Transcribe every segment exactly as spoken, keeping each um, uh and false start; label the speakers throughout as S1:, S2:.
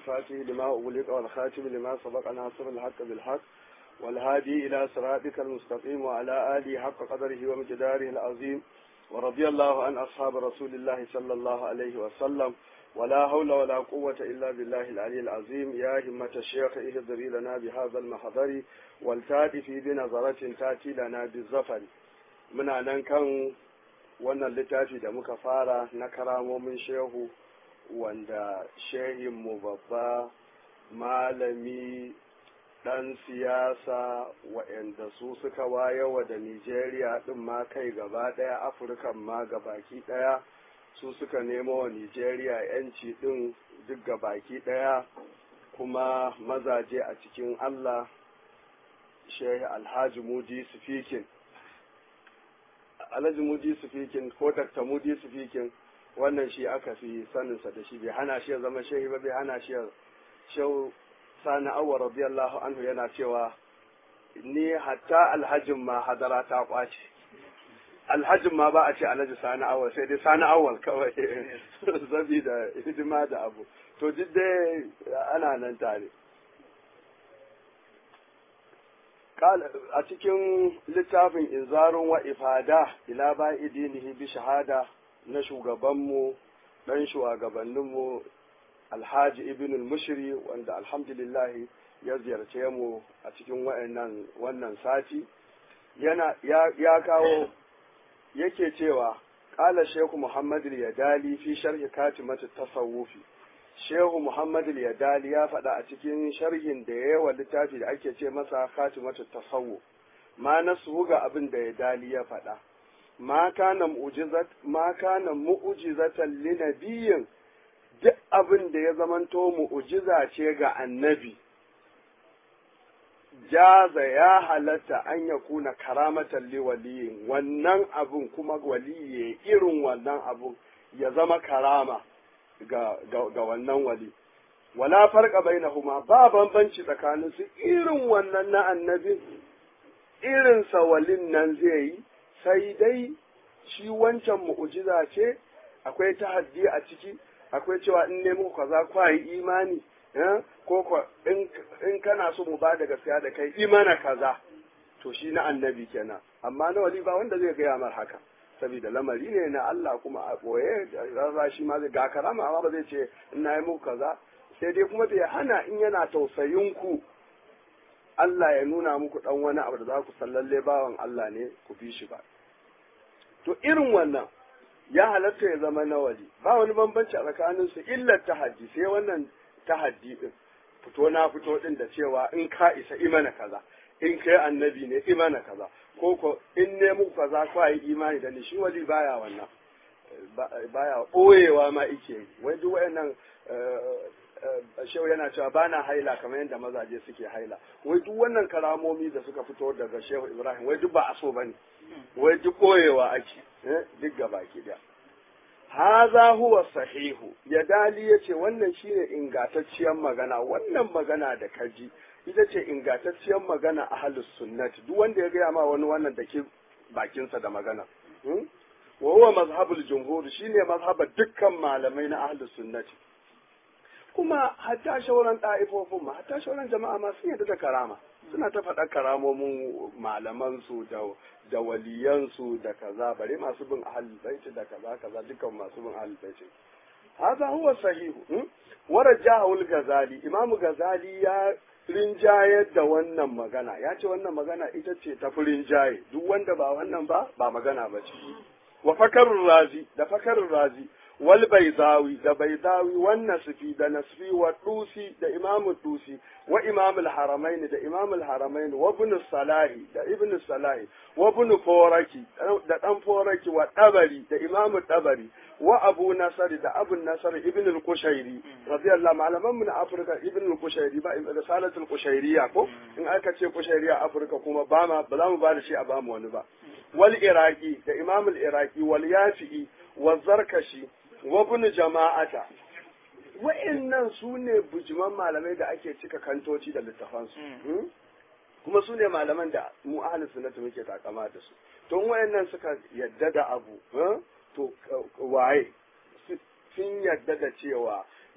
S1: الفاتح لما أغلق والخاتم لما سبق ناصر الحق بالحق والهادي إلى صراطك المستقيم وعلى آله حق قدره ومقداره العظيم ورضي الله عن أصحاب رسول الله صلى الله عليه وسلم ولا حول ولا قوة إلا بالله العلي العظيم. يا همة الشيخ اهدري لنا بهذا المحضر والتاتي بنظرة تاتي لنا بالظفر. muna nan kan wannan littafi da muka fara na karamomin shehu wanda shehinmu babba malami ɗan siyasa waɗanda su suka wayewa da Nijeriya ɗin ma kai gaba ɗaya, Afirka ma gabaki ɗaya su suka nemo wa Nijeriya ‘yanci ɗin duk gabaki ɗaya, kuma mazaje a cikin Allah, Shehi Alhaji Mudi Sufikin. Alhaji Mudi Sufikin ko Dakta Mudi Sufikin, wannan shi aka fi saninsa da shi, bai hana shi ya zama shehi ba, bai hana shi ya shehu Sani Awwa radiyallahu anhu yana cewa ni hatta alhajin ma hadara ta kwace. Alhajin ma ba a ce Alhaji Sani Awwa, sai dai Sani Awwa kawai sabida hidima da abu. To duk dai ana nan tare. A cikin littafin inzarun wa ifada ila ba'i dinihi bi shahada na shugabanmu ɗan shugabanninmu Alhaji Ibn al-Mushri, wanda alhamdulillah ya ziyarce mu a cikin wannan wannan sati, yana ya, ya kawo yake cewa qala Sheikh Muhammad al-Yadali fi sharh katimat at-tasawuf. Shehu Muhammad al-Yadali ya faɗa a cikin sharhin da ya wa littafi da ake ce masa khatimatu tasawuf, ma nasu ga abin da Yadali ya faɗa, ma kana mu'jizat ma kana mu'jizatan li nabiyyin, duk abin da ya zamanto mu'jiza ce ga annabi, jaza ya halatta an ya kuna karamatan li waliyin, wannan abun kuma waliye irin wannan abun ya zama karama ga, ga, ga wannan wali. Wala farqa bainahuma, ba bambanci tsakanin su, irin wannan na annabi irin sa walin nan zai yi, sai dai shi wancan mu'jiza ce, akwai tahaddi a ciki, akwai cewa in ne muku kaza kwa yi imani, ko ko in kana so mu ba da gaskiya da kai imana kaza, to shi na annabi kenan. Amma na wali ba wanda zai gaya mar haka, saboda lamari ne na Allah, kuma a ɓoye rarra shi ma zai ga karama, amma ba zai ce in na yi muku kaza, sai dai kuma bai hana in yana tausayin ku Allah ya nuna muku dan wani abu da za ku san lalle bawan Allah ne ku bi shi ba. To irin wannan ya halatta ya zama na wali, ba wani bambanci a tsakanin su illa tahaddi, sai wannan tahaddi din fito na fito din da cewa in ka isa imana kaza, in kai annabi ne imana kaza, ko ko in ne muku kaza kwa yi imani da ni. Shi wali baya wannan, baya boyewa ma ike, wai duk wayannan shehu yana cewa ba na haila kamar yadda mazaje suke haila, wai duk wannan karamomi da suka fito daga shehu Ibrahim wai duk ba a so bane, wai duk koyewa ake duk gaba ki da. Haza huwa sahihu, Yadali yace wannan shine ingantacciyar magana, wannan magana da kaji ita ce ingantacciyar magana ahlus sunnati. Duk wanda ya gaya ma wani wannan da ke bakinsa da magana, wa huwa mazhabul jumhur, shine mazhabar dukkan malamai na ahlus sunnati. Kuma hatta shauran ɗa'ifofin ma, hatta shauran jama'a ma sun yadda da karama, suna ta faɗa karamomin malamansu da da waliyansu da kaza, bare masu bin ahlul baiti da kaza kaza, dukkan masu bin ahlul baiti. Hadha huwa sahihu. Wa rajahu al-Ghazali, Imam Ghazali ya rinjayar da wannan magana, ya ce wannan magana ita ce ta fi rinjaye, duk wanda ba wannan ba ba magana ba ce. Wa fakarur razi, da fakarur razi, wal baidawi da baidawi, wan nasfi da nasfi, wa dusi da imam dusi, wa imam al-haramain da imam al-haramain, wa ibn salahi da ibn salahi, wa ibn foraki da dan foraki, wa tabari da imam tabari, wa abu nasar da abu nasar ibn al-qushairi radiyallahu malaman min Afirka. Ibn al-qushairi ba da salatul qushairiya, ko in aka ce qushairiya Afirka kuma ba ma ba za mu ba da shi a ba mu wani ba. Wal iraqi da imam al-iraqi, wal yafi'i, wa zarkashi, wa ibn jama'ata. Wa'annan su ne bujiman malamai da ake cika kantoci da littafansu, kuma su ne malaman da mu ahlus sunnati muke takama da su. Don wa'annan suka yadda da abu, to waye sun yadda da cewa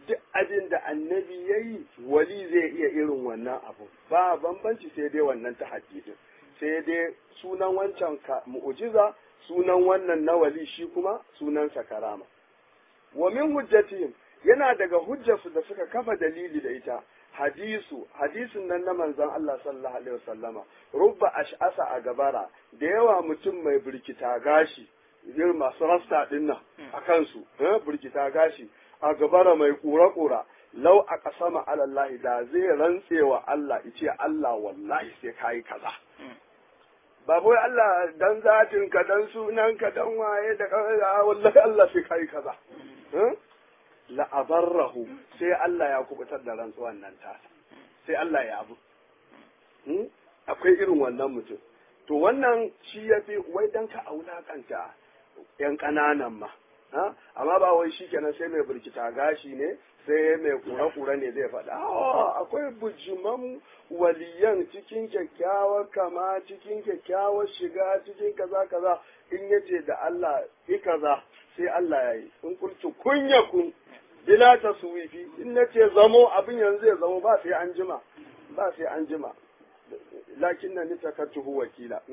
S1: duk abin da annabi ya yi wali zai iya irin wannan abu ba bambanci sai dai wannan ta hadidin sai dai sunan wancan mu'ujiza sunan wannan na wali shi kuma sunansa karama wa min hujjatihim yana daga hujjarsu da suka kafa dalili da ita hadisu hadisin nan na manzon Allah sallallahu alaihi wasallama rubba ash'asa a gabara da yawa mutum mai birkita gashi irin masu rasta din nan a kansu eh birkita gashi a gabara mai kura-kura lau a kasama alallahi da zai rantsewa Allah yace Allah wallahi sai kai kaza ba wai Allah dan zatin ka dan sunan ka dan waye da wallahi Allah sai kai kaza la abarrahu sai Allah ya kubutar da rantsuwan nan ta sai Allah ya abu akwai irin wannan mutum to wannan shi yafi wai dan ka aulakanta yan kananan ma amma ba wai shikenan sai mai burkita gashi ne sai mai kura-kura ne zai faɗa akwai bujiman waliyan cikin kyakkyawar kama cikin kyakkyawar shiga cikin kaza kaza in yace da Allah yi kaza sai Allah ya yi in kultu kunya kun bila ta suwifi in nace zamo abin yanzu ya zamo ba sai an jima ba sai an jima lakin na nitakatuhu wakila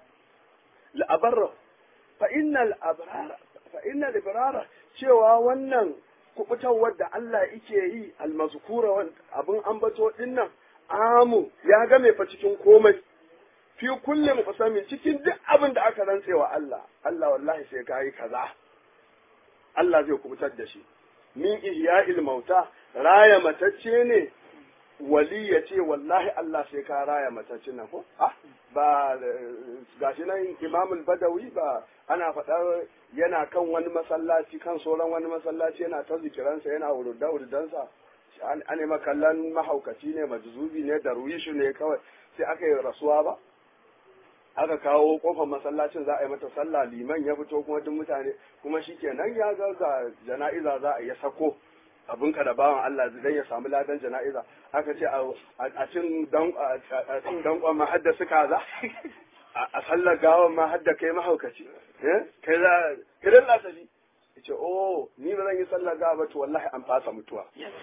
S1: la abarra fa innal abrara fa innal ibrara cewa wannan kubutarwar da Allah yake yi almazkura abin ambato dinnan amu ya game fa cikin komai fi kulli muqsamin cikin duk abin da aka rantsewa Allah Allah wallahi sai kai kaza Allah zai kubutar da shi min ihya'il mauta raya matacce ne wali ya ce wallahi Allah sai ka raya matacce nan ko ah ba gashi nan Imam al-Badawi ba ana faɗar yana kan wani masallaci kan sauran wani masallaci yana ta zikiransa yana wurda wurdansa an yi makallan mahaukaci ne majzubi ne darwishu ne kawai sai aka yi rasuwa ba aka kawo kofar masallacin za a yi mata sallah liman ya fito kuma duk mutane kuma shikenan ya ga ga jana'iza za a yi sako abin ka da bawan Allah zai ya samu ladan jana'iza aka ce a cin dan a cin dankon ma hadda suka za a sallar gawan ma hadda kai mahaukaci eh kai za kiran lasafi yace oh ni ba zan yi sallar gawa ba to wallahi an fasa mutuwa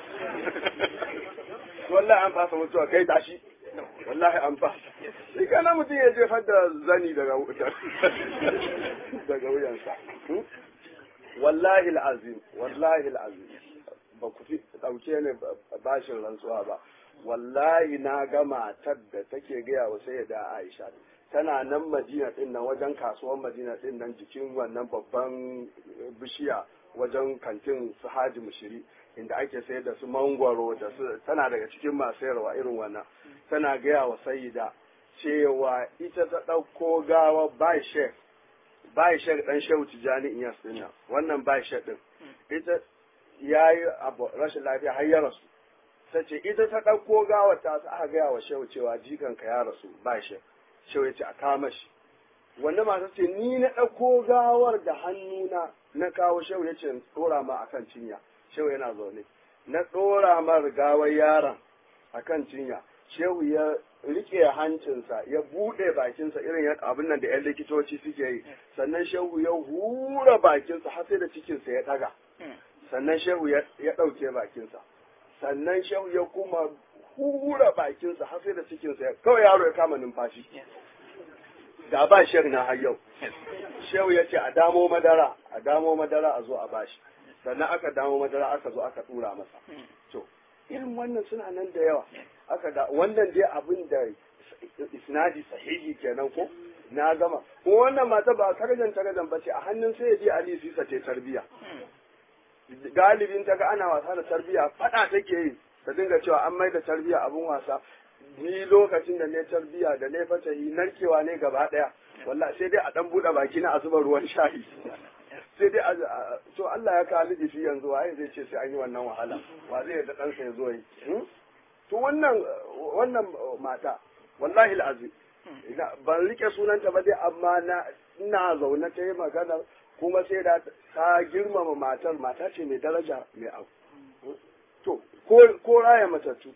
S1: wallahi an fasa mutuwa kai tashi wallahi an fasa sai kana mutum ya jefar da zani daga wutar daga wuyansa wallahi alazim wallahi alazim ba ku fi dauke ne bashin rantsuwa ba wallahi na ga matar da take gaya wa sayyida Aisha tana nan Madina din nan wajen kasuwar Madina din nan jikin wannan babban bishiya wajen kantin su Haji Mushiri inda ake sayar da su mangwaro da su tana daga cikin masu sayarwa irin wannan tana gaya wa sayyida cewa ita ta ɗauko gawa bai shek bai shek dan shehu tijani in yas din wannan bai shek din ita yayi rashin lafiya har ya rasu sace ita ta ɗauko gawa ta aka gaya wa shehu cewa jikanka ya rasu bai shek shehu ya ce a kama shi wannan mata ce ni na ɗauko gawar da hannuna na kawo shehu ya ce ɗora ma akan cinya shehu yana zaune na ɗora ma gawar yaron akan cinya shehu ya rike hancinsa ya buɗe bakinsa irin abin nan da yan likitoci suke yi sannan shehu ya hura bakinsa har sai da cikinsa ya ɗaga sannan shehu ya ɗauke bakinsa sannan shehu ya kuma hura bakinsa har sai da cikinsa ya kawai yaro ya kama numfashi ga ba shehu na har yau shehu ya ce a damo madara a damo madara a zo a bashi sannan aka damo madara aka zo aka tura masa to irin wannan suna nan da yawa aka da wannan dai abin da isnadi sahihi kenan ko na gama ko wannan mata ba karajan karajan bace a hannun sai ya je Ali Sisa ce tarbiya galibin ta ga ana wasa da tarbiya fada take yi ta dinga cewa an mai da tarbiya abun wasa ni lokacin da ne tarbiya da ne fatahi narkewa ne gaba daya wallahi sai dai a dan bude baki na a zuba ruwan shayi sai dai to Allah ya kawo da shi yanzu waye zai ce sai an yi wannan wahala wa zai da ɗansa ya zo yi to wannan wannan mata wallahi alazim ban rike sunanta ba dai amma na ina zaune ta yi magana kuma sai da ta girmama matar mata ce mai daraja mai abu to ko ko raya matattu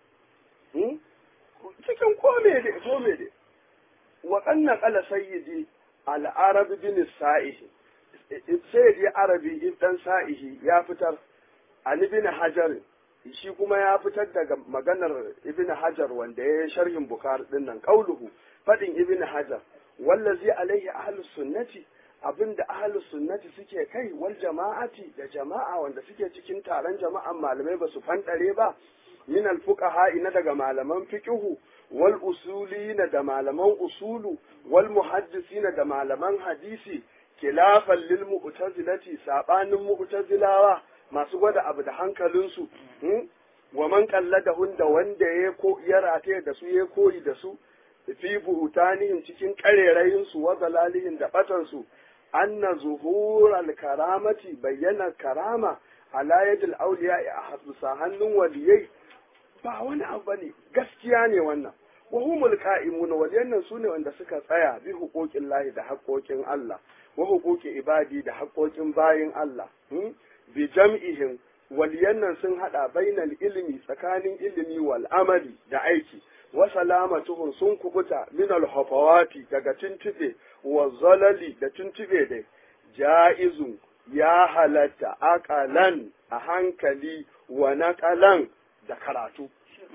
S1: cikin ko me dai ko me dai wa kanna qala sayyidi al-arab bin sa'ihi sai dai arabi dan sa'ihi ya fitar an ibn hajar shi kuma ya fitar daga maganar ibn hajar wanda ya sharhin bukhari din nan qauluhu fadin ibn hajar wallazi alaihi ahlus sunnati abinda ahlus sunnati suke kai wal jama'ati da jama'a wanda suke cikin taron jama'an malamai ba su fandare ba min al fuqaha ina daga malaman fiqhu wal usulina da malaman usulu wal muhaddisina da malaman hadisi khilafan lil mu'tazilati sabanin mu'tazilawa masu gwada abu da hankalinsu wa man qalladahun da wanda ya ko ya rataye da su ya koyi da su fi buhutanihim cikin karerayin su wa zalalihim da batan su anna zuhur al karamati bayyana karama ala yadil awliya a hasusa hannun waliyai ba wani abu bane gaskiya ne wannan wa humul qa'imun waliyan su ne wanda suka tsaya bi huquqin lahi da haƙoƙin Allah wa huquqi ibadi da haƙoƙin bayin Allah bi jam'ihim waliyan nan sun hada bainal ilmi tsakanin ilimi wal amali da aiki wa salamatuhum sun kubuta min al hafawati daga tuntube wa zalali da tuntube da jaizun ya halatta aqalan a hankali wa naqalan da karatu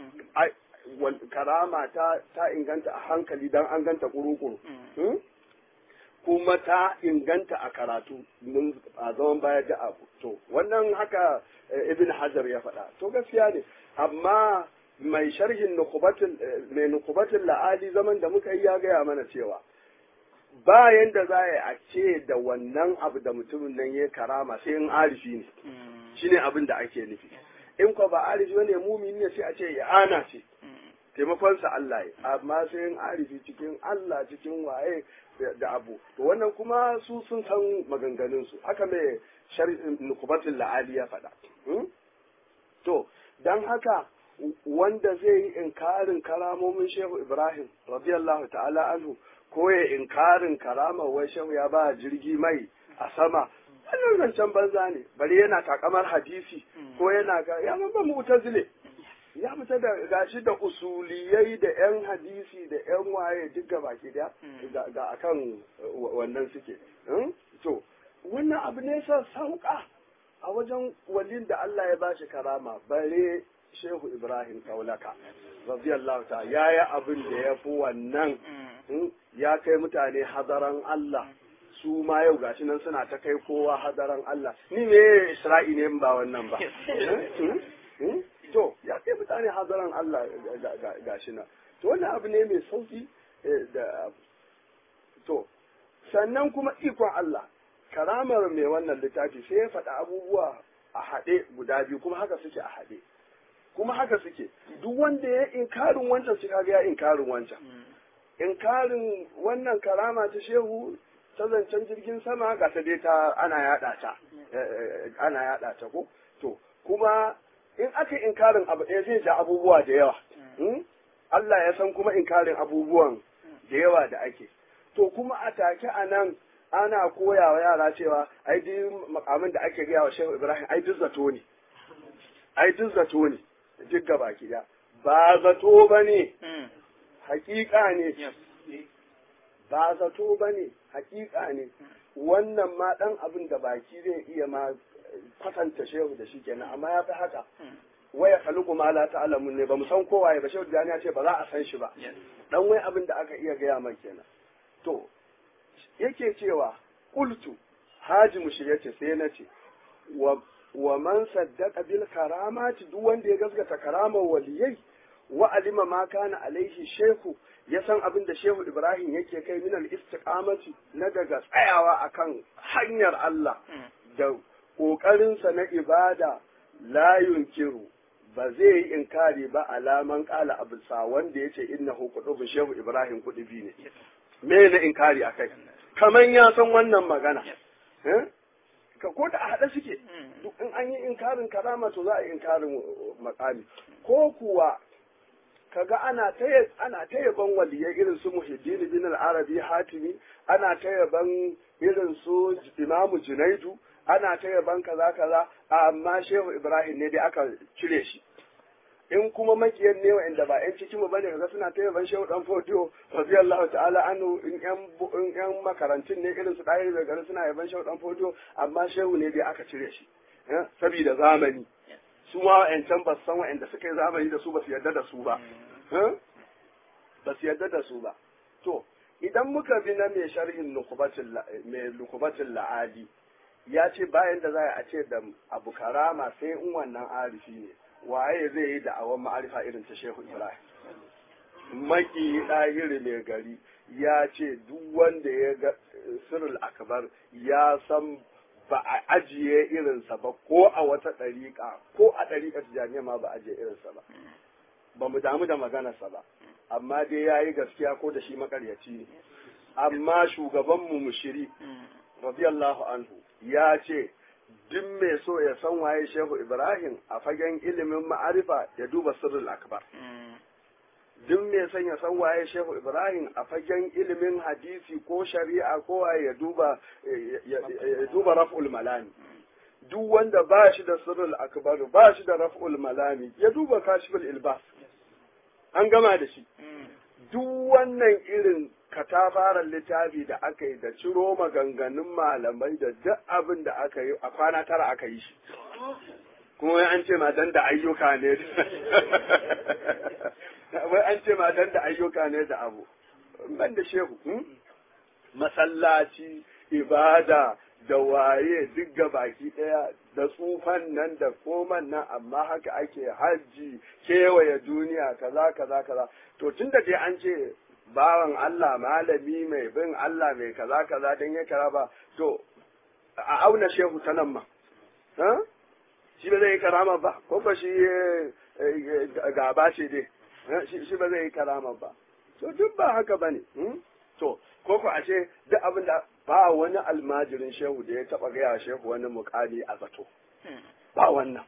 S1: karama ta ta inganta a hankali dan an ganta kurukuru kuma ta inganta a karatu mun a zaman baya da abu to wannan haka ibn hajar ya faɗa to gaskiya ne amma mai sharhin nukubatul mai nukubatul la'ali zaman da muka yi ya gaya mana cewa bayan da za a ce da wannan abu da mutumin nan ya karama sai in arifi ne shine abin da ake nufi in ko ba arifi ne mumini ne sai a ce ya ana ce taimakonsa Allah ya amma sai in arifi cikin Allah cikin waye da abu to wannan kuma su sun san maganganun su haka mai sharhin nukubatul la'ali ya faɗa to dan haka wanda zai yi inkarin karamomin Shehu Ibrahim radiyallahu ta'ala anhu ko ya inkarin karama wai Shehu ya ba jirgi mai a sama wannan zancen banza ne bari yana takamar hadisi ko yana ga ya ba mu'tazile ya fita da gashi da usuliyai da yan hadisi da yan waye duk ga baki da ga akan wannan suke to wannan abu ne sa sauka a wajen walin da Allah ya bashi karama bare Shehu Ibrahim Kaulaka radiyallahu ta yayi abin da ya fi wannan ya kai mutane hadaran Allah su ma yau gashi nan suna ta kai kowa hadaran Allah ni me Isra'i ne ba wannan ba to ya kai mutane hadaran Allah gashi nan to wannan abu ne mai sauki da to sannan kuma ikon Allah karamar mai wannan littafi sai ya faɗa abubuwa a haɗe guda biyu kuma haka suke a haɗe kuma haka suke duk wanda ya inkarin wancan shi kaga ya inkarin wancan inkarin wannan karama ta shehu ta zancen jirgin sama ga ta dai ta ana yada ta ana yada ta ko to kuma in aka inkarin abu ɗaya zai ja abubuwa da yawa Allah ya san kuma inkarin abubuwan da yawa da ake to kuma a take a nan ana koya wa yara cewa ai duk makamin da ake gaya wa Shehu Ibrahim ai duk zato ne ai duk zato ne duk gaba ki da ba zato bane hakika ne ba zato bane hakika ne wannan ma dan abin da baki zai iya ma kwatanta Shehu da shi kenan amma ya fi haka waya khaluqu ma la ta'lamun ne ba mu san kowa ya ba Shehu da ya ce ba za a san shi ba dan wai abin da aka iya gaya mai kenan to yake cewa qultu haji mushriyace sai na ce wa wa man saddaqa bil karamati duk wanda ya gaskata karamar waliyai wa alima ma kana alaihi shehu ya san abin da Shehu Ibrahim yake kai minal istiqamati na daga tsayawa akan hanyar Allah da kokarinsa na ibada la yunkiru ba zai yi inkari ba alaman kala abusa wanda yace innahu qudubu Shehu Ibrahim kudubi ne me na inkari akai kaman ya san wannan magana ka ko da a haɗe suke duk in an yi inkarin karama to za a yi inkarin makami ko kuwa kaga ana ta ana ta yaban waliyai irin su Muhyiddin bin al-Arabi Hatimi ana ta yaban irin su Imam Junaidu ana ta yaban kaza kaza amma Shehu Ibrahim ne dai aka cire shi in kuma makiyan ne wa'anda ba ƴan cikin mu bane kaga suna ta yaban Shehu dan Fodiyo radiyallahu ta'ala anhu in ƴan in ƴan makarantun ne irin su dai da garin suna yaban Shehu dan Fodiyo amma Shehu ne dai aka cire shi saboda zamani su ma wa'ancan ba su san wa'anda suka yi zamani da su ba su yarda da su ba ba su yarda da su ba to idan muka bi na mai sharhin lukubatin la'adi ya ce bayan da za a ce da abu karama sai in wannan arifi ne waye zai yi da'awan ma'arifa irin ta shehu ibrahim maki ɗahiri mai gari ya ce duk wanda ya ga sirrul akbar ya san ba a ajiye irinsa ba ko a wata ɗariƙa ko a ɗariƙar jami'a ma ba a ajiye irinsa ba ba mu damu da maganarsa ba amma dai ya yi gaskiya ko da shi makaryaci ne amma shugabanmu mushiri radiyallahu anhu ya ce duk mai so ya san waye shehu ibrahim a fagen ilimin ma'arifa ya duba sirrul akbar duk mai son ya san waye shehu ibrahim a fagen ilimin hadisi ko shari'a ko waye ya duba ya duba raf'ul malami duk wanda ba shi da sirrul akbar ba shi da raf'ul malami ya duba kashiful ilbas an gama da shi duk wannan irin katafaren littafi da aka yi da ciro maganganun malamai da duk abin da aka yi a kwana tara aka yi shi kuma an ce ma dan da ayyuka ne wai an ce ma dan da ayyuka ne da abu ban da shehu masallaci ibada da waye duk ga baki daya da tsufan nan da koman nan amma haka ake hajji kewaye duniya kaza kaza kaza to tunda dai an ce bawan Allah malami mai bin Allah mai kaza kaza dan ya karaba to a auna shehu ta nan ma ha shi ba zai yi karama ba ko ba shi gaba ce dai shi ba zai yi karama ba to duk ba haka bane to ko ko a ce duk abin da ba wani almajirin shehu da ya taba gaya shehu wani mukami a zato ba wannan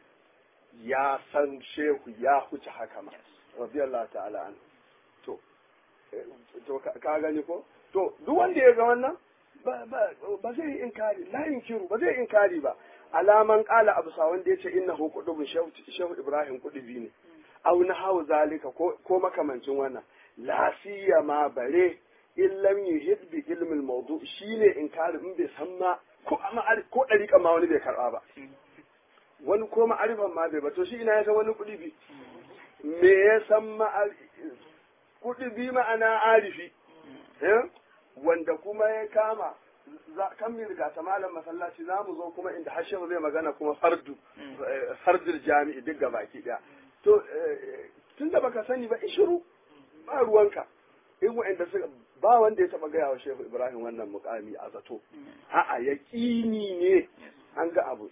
S1: ya san shehu ya huce haka ma radiyallahu ta'ala an to to ka gani ko to duk wanda ya ga wannan ba ba ba zai inkari la inkiru ba zai inkari ba alaman qala abusa wanda yace innahu qudubun shehu shehu ibrahim qudubi ne aw nahawu zalika ko ko makamancin wannan la siyama bare in lam yuhid bi ilmi al-mawdu shine inkari in bai san ma ko amma ko dariƙa ma wani bai karba ba wani ko ma'arifan ma bai ba to shi ina ya san wani kudi bi me ya san ma kudi bi ma'ana arifi eh wanda kuma ya kama kan mi riga ta malam masallaci za mu zo kuma inda hashin zai magana kuma fardu fardul jami'i duk gabaki daya to tunda baka sani ba ishiru ba ruwanka in wa'anda suka ba wanda ya taba gaya wa Shehu Ibrahim wannan mukami a zato a'a yaqini ne an ga abu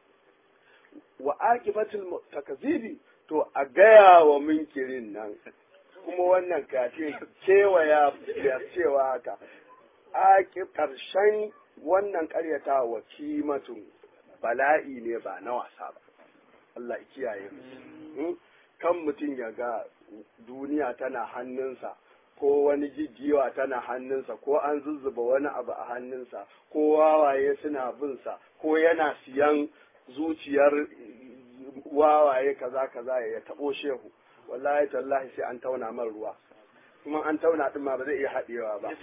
S1: wa aqibatul takzibi to a gaya wa munkirin nan kuma wannan kace cewa ya cewa haka aqib karshen wannan karyata wa kimatun bala'i ne ba na wasa ba Allah ya kiyaye mu kan mutum ya ga duniya tana hannunsa ko wani jijjiwa tana hannunsa ko an zuzzuba wani abu a hannunsa ko wawaye suna binsa ko yana siyan zuciyar wawaye kaza kaza ya tabo shehu wallahi tallahi sai an tauna man ruwa kuma an tauna din ma ba zai iya haɗewa ba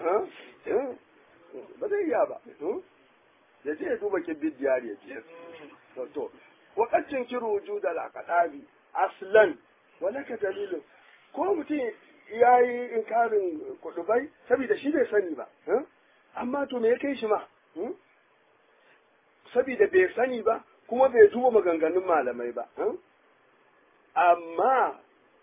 S1: ba zai iya ba ya ce ya duba kibbid diyari ya ce to to wakacin kiru wujudal aqdabi aslan wala ka dalilin ko mutum ya yi inkarin kudubai saboda shi bai sani ba amma to me ya kai shi ma saboda bai sani ba kuma bai duba maganganun malamai ba amma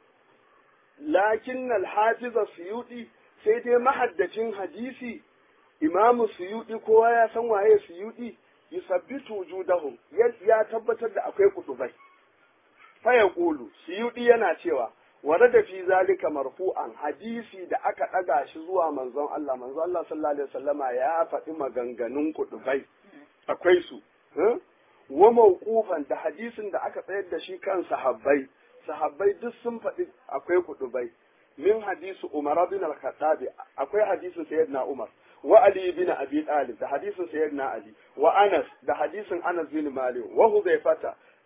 S1: lakin alhafiza suyudi sai dai mahaddacin hadisi imamu suyudi kowa ya san waye suyudi yusabbitu wujudahum ya tabbatar da akwai kudubai fa yaqulu suyudi yana cewa warada fi zalika marfu'an hadisi da aka daga shi zuwa manzon Allah manzon Allah sallallahu alaihi wasallama ya faɗi maganganun kudubai akwai su wa mawqufan da hadisin da aka tsayar da shi kan sahabbai sahabbai duk sun faɗi akwai kudubai min hadisi Umar bin al-Khattab akwai hadisin sayyidina Umar wa Ali bin Abi Talib da hadisin sayyidina Ali wa Anas da hadisin Anas bin Malik wa Hudhaifata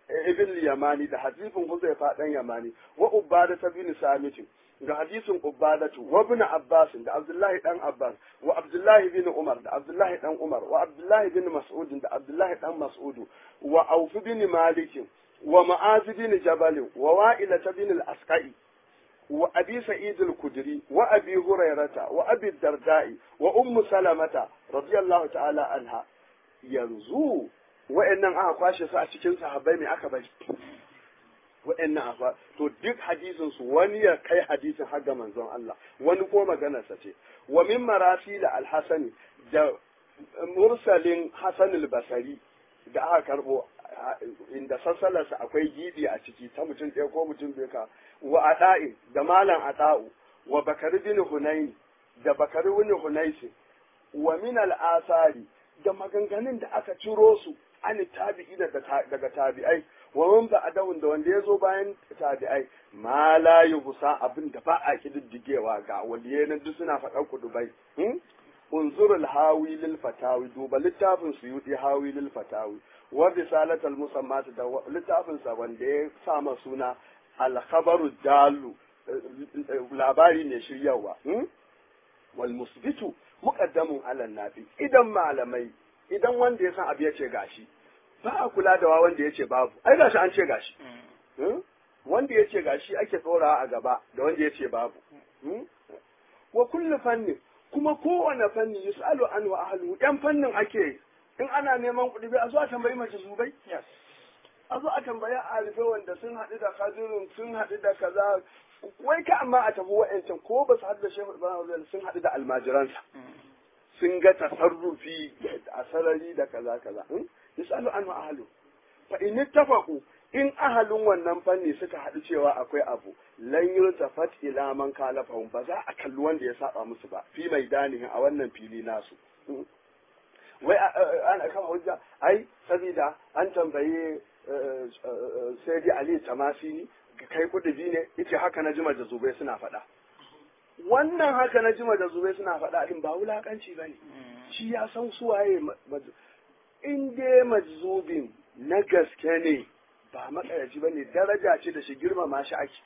S1: ibn yamani da hadisin huzaifa dan yamani wa ubada bin samit ga hadisin ubadatu wa ibn abbas da abdullahi dan abbas wa abdullahi bin umar da abdullahi dan umar wa abdullahi bin mas'ud da abdullahi dan mas'ud wa auf bin malik wa ma'az bin jabal wa wa'ila bin al-asqai wa abi sa'id al-khudri wa abi hurairata wa abi darda'i wa ummu salamata radiyallahu ta'ala anha yanzu wa'annan aka kwashe su a cikin sahabbai mai aka bari wa'annan aka to duk hadisin su wani ya kai hadisin har ga manzon Allah wani ko maganar sa ce wa min marasil al-hasani da mursalin hasan al-basri da aka karbo inda sassalarsa akwai gibi a ciki ta mutum ɗaya ko mutum biyu ka wa ada'i da malam ada'u wa bakari bin hunayn da bakari bin hunaisi wa min al-asari da maganganun da aka ciro su an tabi'i daga tabi'ai wa man ba'dahum da wanda yazo bayan tabi'ai ma la yuhsa abin da ba a kididdigewa ga waliye nan duk suna faɗar kudubai hmm? unzurul hawi lil fatawi duba littafin suyudi hawi lil fatawi wa risalatul musammat da littafin sa wanda ya sa ma suna al khabaru dalu labari ne shiryawa hmm? wal musbitu muqaddamun ala nafi idan malamai idan wanda ya san abu ya ce gashi ba a kula da wanda ya ce babu ai gashi an ce gashi wanda ya ce gashi ake tsorawa a gaba da wanda ya ce babu wa kullu fanni kuma kowane fanni yusalu anhu ahlu yan fannin ake in ana neman kuɗi bai a zo a tambayi mace zubai a zo a tambayi alife wanda sun haɗu da kadirun sun haɗu da kaza wai ka amma a tafi wa'ancan ko ba su haɗu da shehu ibrahim sun haɗu da almajiransa sun ga tasarrufi a sarari da kaza kaza misalu an ahlu fa in ittafaqu in ahalun wannan fanni suka haɗu cewa akwai abu lan yultafat ila man kalafahum ba za a kalli wanda ya saba musu ba fi maidanihin a wannan fili nasu wai ana kama hujja ai saboda an tambaye sayyidi ali tamasini kai kudubi ne yace haka na jima da zubai suna faɗa wannan haka na jima da zubai suna faɗa din ba wulakanci bane shi ya san su waye in dai majzubin na gaske ne ba matsayaci bane daraja ce da shi girmama shi ake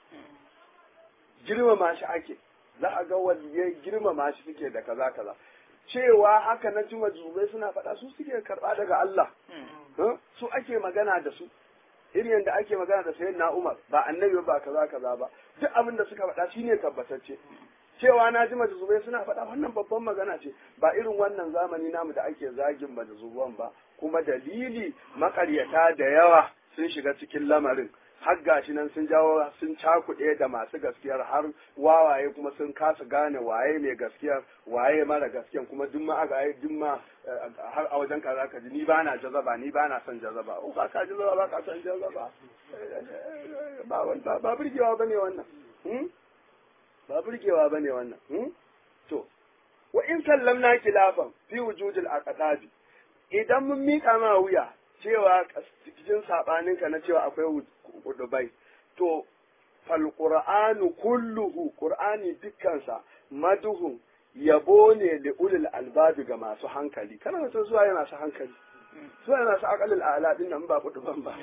S1: girmama shi ake za a ga waliyai girmama shi suke da kaza kaza cewa haka na jima zubai suna faɗa su suke karɓa daga Allah su ake magana da su irin yadda ake magana da sayyidina Umar ba annabi ba kaza kaza ba duk abin da suka faɗa shine tabbatacce cewa na ji majazubai suna faɗa wannan babban magana ce ba irin wannan zamani namu da ake zagin majazuban ba kuma dalili makaryata da yawa sun shiga cikin lamarin har gashi nan sun jawo sun cakuɗe da masu gaskiyar har wawaye kuma sun kasa gane waye mai gaskiyar waye mara gaskiyar kuma duk ma aka yi duk ma har a wajen kaza ka ji ni ba na jazaba ni ba na son jazaba o ba ka jazaba ba ka son jazaba ba ba ba burgewa bane wannan ba burgewa bane wannan to wa in sallamna kilafan fi wujudil aqdabi idan mun mika ma wuya cewa cikin sabaninka na cewa akwai kudubai to fal qur'anu kulluhu qur'ani dukkansa maduhun yabo ne da ulul albabi ga masu hankali kana mutum zuwa yana masu hankali zuwa yana masu aqalul a'la din nan ba kuduban ba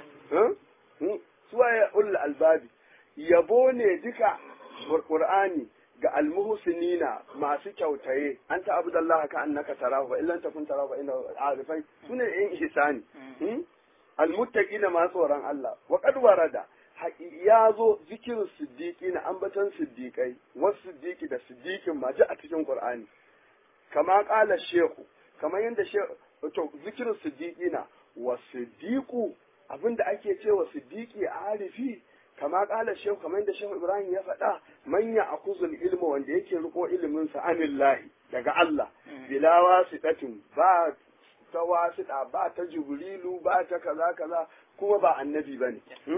S1: zuwa ya ulul albabi yabo ne duka qur'ani ga almuhsinina masu kyautaye an ta abudallah ka annaka tarahu wa illan takun tarahu fa innahu arifai sune in ihsani almuttaqina ma tsoron Allah wa qad warada ya zo zikirin siddiqina ambatan siddiqai wasu siddiqi da siddiqin ma ji a cikin qur'ani kama qala shehu kama yanda shehu to zikirin siddiqina wa siddiqu abinda ake cewa siddiqi arifi kama kala shehu kamar yadda shehu ibrahim ya faɗa manya akuzul ilmu wanda yake riko ilimin sa anillahi daga Allah bila wasidatin ba ta wasida ba ta jibrilu ba ta kaza kaza kuma ba annabi bane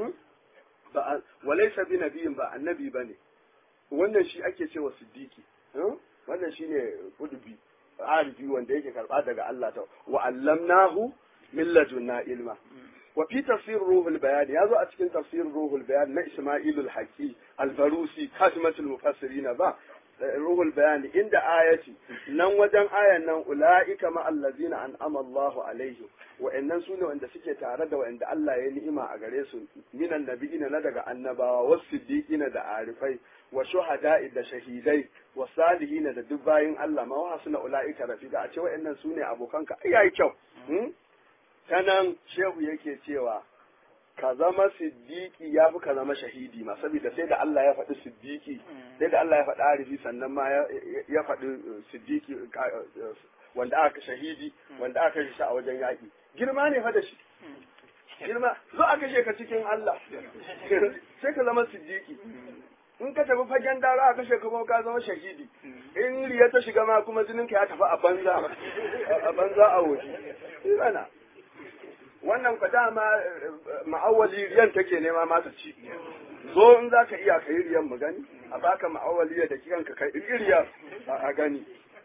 S1: ba walaysa bi nabiyin ba annabi bane wannan shi ake cewa siddiqi wannan shine kudubi arifi wanda yake karba daga Allah ta wa allamnahu min ladunna ilma وفي تفسير روح البيان هذا أتكلم تفسير روح البيان نا إسماعيل الحكي البروسي خاتمة المفسرين با ruhul bayani inda ayati nan wajen ayan nan ulaika ma allazina an'ama Allahu alaihim wa'annan sune wanda suke tare da wa'anda Allah ya ni'ima a gare su minan nabiyina na daga annabawa was siddiqina da arifai wa shuhada'i da shahidai wa salihina da duk bayin Allah ma wa hasuna ulaika rafiqa a ce wa'annan sune abokanka ai yayi kyau tanan shehu yake cewa ka zama siddiqi ya fi ka zama shahidi ma saboda sai da Allah ya faɗi siddiqi sai da Allah ya faɗi arifi sannan ma ya faɗi siddiqi wanda aka shahidi wanda aka shi a wajen yaƙi girma ne fa da shi girma zo aka kashe ka cikin Allah sai ka zama siddiqi in ka tafi fagen dara aka kashe kuma ka zama shahidi in riya ta shiga ma kuma jinin ka ya tafi a banza a banza a wofi wannan ka dama ma'awali riyan take nema mata ci zo in za ka iya ka yi riyan mu gani a baka ma'awali da kiran ka kai riya a gani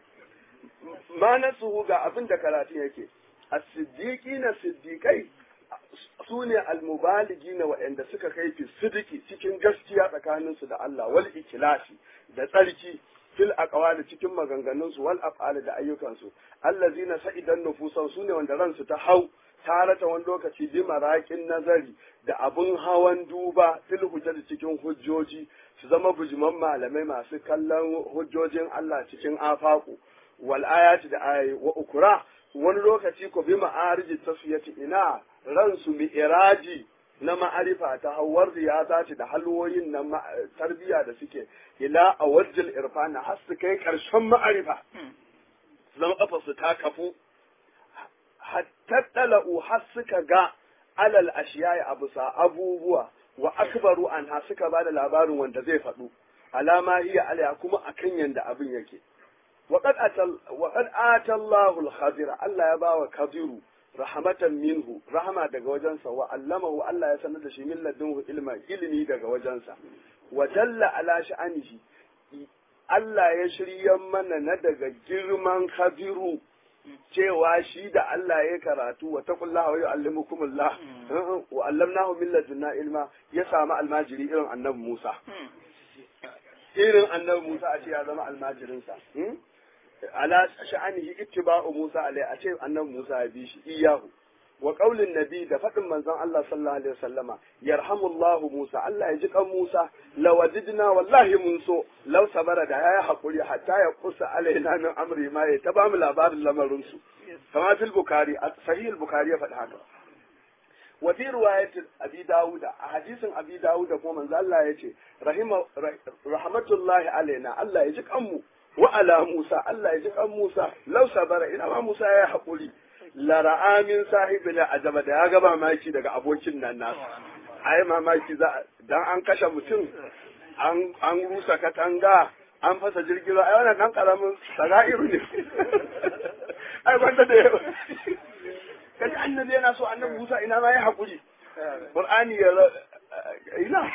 S1: ma na suhu ga abin da karatu yake as-siddiqi na siddiqai su ne almubaligi na waɗanda suka kai fi sidiki cikin gaskiya tsakaninsu da Allah wal ikilasi da tsarki fil aqwali cikin maganganunsu wal af'ali da ayyukansu allazina sa'idan nufusan su ne wanda ransu ta hau tarata wani lokaci bi maraƙin nazari da abun hawan duba fil hujjati cikin hujjoji su zama bujiman malamai masu kallon hujjojin Allah cikin afaku wal ayati da ayi wa ukura wani lokaci ko bi ma'ariji tasfiyati ina ransu mi iraji na ma'arifa ta hawar riyata da halwoyin na tarbiya da suke ila a wajjil irfana har su kai karshen ma'arifa zama kafa su ta kafu hatta tala'u har suka ga alal ashiyai abu sa abubuwa wa akbaru an ha suka ba da labarin wanda zai faɗu alama hiya alaya kuma akan yanda abin yake وقد أتى وقد آتى الله الخضر الله يبا كبير رحمة منه رحمة daga wajensa wa allamahu Allah ya sanar da shi min ladunhu ilma ilimi daga wajensa wa dalla ala sha'anihi Allah ya shirya mana na daga girman khabiru cewa shi da Allah ya karatu wa taqullaha wa yu'allimukumullah wa allamnahu min ladunna ilma ya samu almajiri irin annabi Musa irin annabi Musa a ce ya zama almajirinsa ala sha'anihi ittiba'u Musa alai a ce annabi Musa ya bi shi iyahu wa qaulin nabi da fadin manzon Allah sallallahu alaihi wasallama yarhamullahu Musa Allah ya ji kan Musa lawajidna wallahi mun so law sabara da yayi hakuri hatta ya kusa alaina min amri ma ya ta bamu labarin lamarin su kama fil bukhari sahih al bukhari ya faɗi haka wa fi riwayat abi dauda a hadisin abi dauda kuma manzo Allah ya ce rahima rahmatullahi alaina Allah ya ji kan mu wa ala Musa Allah ya ji kan Musa law sabara ina ma Musa ya haƙuri la ra'a min sahibi la ajaba da ya ga mamaki daga abokin nan nasu ai mamaki za dan an kashe mutum an an rusa katanga an fasa jirgin ai wannan dan karamin saga'iru ne ai wanda da kaji annabi yana so annabi Musa ina ma ya haƙuri Qur'ani ya ina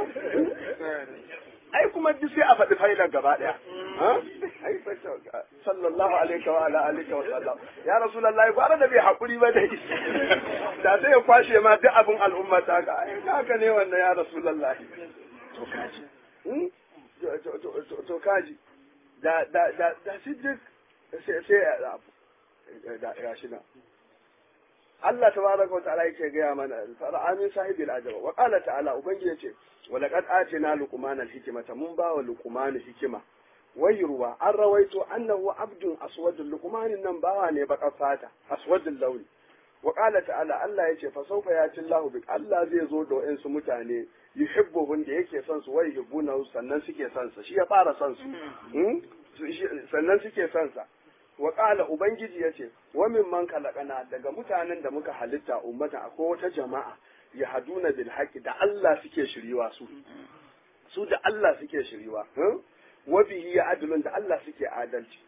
S1: ai kuma duk sai a faɗi failar gaba ɗaya ai sallallahu alaihi wa ala alihi wa sallam ya rasulullahi gwara da bai hakuri ba dai da sai ya kwashe ma duk abin al'umma ta ka ai haka ne wannan ya rasulullahi to kaji to kaji da da da da siddiq sai sai da ya shi na Allah tabaraka wa ta'ala yake gaya mana fara'amin sahibil ajaba wa qala ta'ala ubangiji yace wa laqad atina luqmana al-hikmata mun ba wa luqman hikima wayruwa an rawaito annahu abdun aswadul luqman nan bawa ne baka fata aswadul launi wa qala ta'ala Allah yace fa sawfa yati Allah bi Allah zai zo da wayansu mutane yuhibbuhum da yake son su wai yuhibbuna sannan suke son sa shi ya fara son su sannan suke son sa wa ƙala ubangiji ya ce wa min man kalakana daga mutanen da muka halitta ummata akwai wata jama'a ya haduna bil haqqi da Allah suke shiriwa su su da Allah suke shiriwa wa bihi ya adlun da Allah suke adalci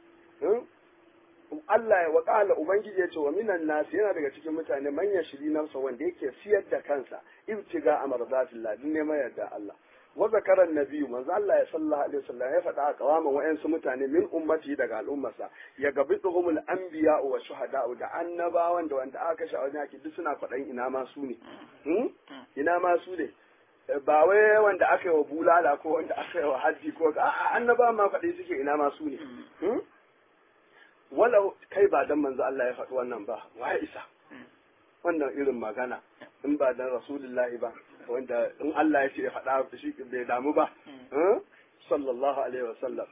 S1: Allah wa ƙala ubangiji ya ce wa minan nas yana daga cikin mutane manyan shiri nafsa wanda yake siyar da kansa ibtiga amarzatillah din ne mai yarda Allah wa zakara annabi manzo Allah ya sallallahu alaihi wasallam ya faɗa a kawaman wayansu mutane min ummati daga al'ummarsa ya gabiduhumul anbiya wa shuhada da annabawan da wanda aka kashe a wajen yaki duk suna faɗan ina ma su ne ina ma su ne ba wai wanda aka yi wa bulala ko wanda aka yi wa haddi ko a'a annaba ma faɗi suke ina ma su ne wala kai ba dan manzo Allah ya faɗi wannan ba wa isa wannan irin magana in ba dan rasulullahi ba wanda in Allah ya ce ya faɗa shi bai damu ba sallallahu alaihi wasallam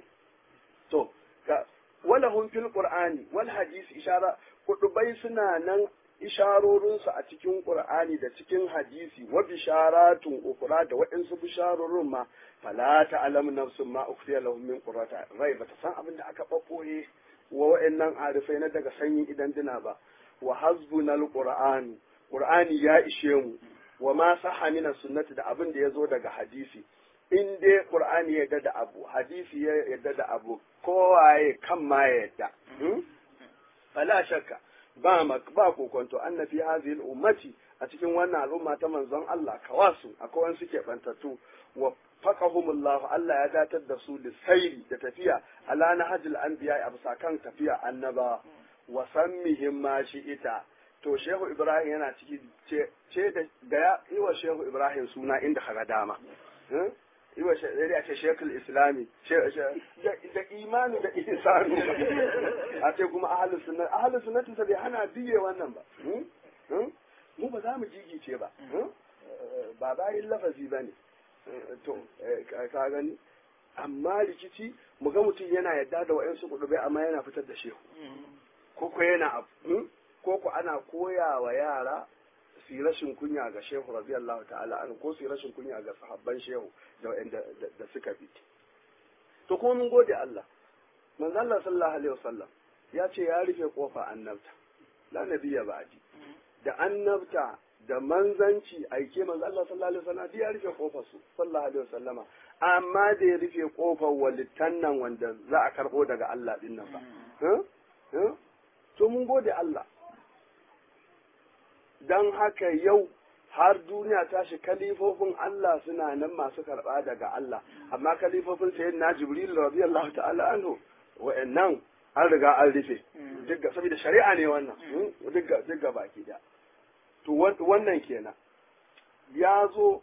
S1: to ka wala hum fil qur'ani wal hadisi ishara kudubai suna nan isharorinsu a cikin qur'ani da cikin hadisi wa bisharatun ukra da waɗansu bisharorin ma fala ta'lam nafsun ma ukhfiya lahum min qurrati rai bata san abin da aka babboye wa wa'annan arifai na daga sanyin idan dina ba wa hasbunal qur'an qur'ani ya ishe mu wa ma sahha min sunnati da abin da yazo daga hadisi in dai qur'ani ya yarda da abu hadisi ya yarda da abu kowaye kan ma ya yarda fala shakka ba ba kokonto anna fi hadhihi al-ummati a cikin wannan al'umma ta manzon Allah kawasu akwai wani suke bantattu wa faqahumullahu Allah ya datar da su da sairi da tafiya ala nahjil anbiya a bisa kan tafiya annaba wa sammihim ma ita to shehu ibrahim yana ciki ce da ya yi wa shehu ibrahim suna inda kaga dama yi wa shekul a ce shekul islami da imani da ihsanu a ce kuma ahlus sunna ahlus sunnati sai hana biye wannan ba mu ba za mu jigice ba ba bayin lafazi bane to ka gani amma rikici mu ga mutum yana yadda da wa'ansu kudubai amma yana fitar da shehu ko ko yana abu ko ko ana koya wa yara su yi rashin kunya ga shehu radiyallahu ta'ala an ko su yi rashin kunya ga sahabban shehu da wa'anda da suka bi to kuma mun gode Allah manzo Allah sallallahu alaihi wasallam ya ce ya rufe kofa annabta la nabiyya ba'di da annabta da manzanci aike manzo Allah sallallahu alaihi wasallam ya rufe kofar su sallallahu alaihi wasallama amma da ya rufe kofar walittan nan wanda za a karbo daga Allah din nan ba to mun gode Allah dan haka yau har duniya ta shi kalifofin Allah suna nan masu karba daga Allah amma kalifofin sayyidina Jibril radiyallahu ta'ala anhu wa'annan an riga an rufe duk saboda shari'a ne wannan duk duk baki da to wannan kenan ya zo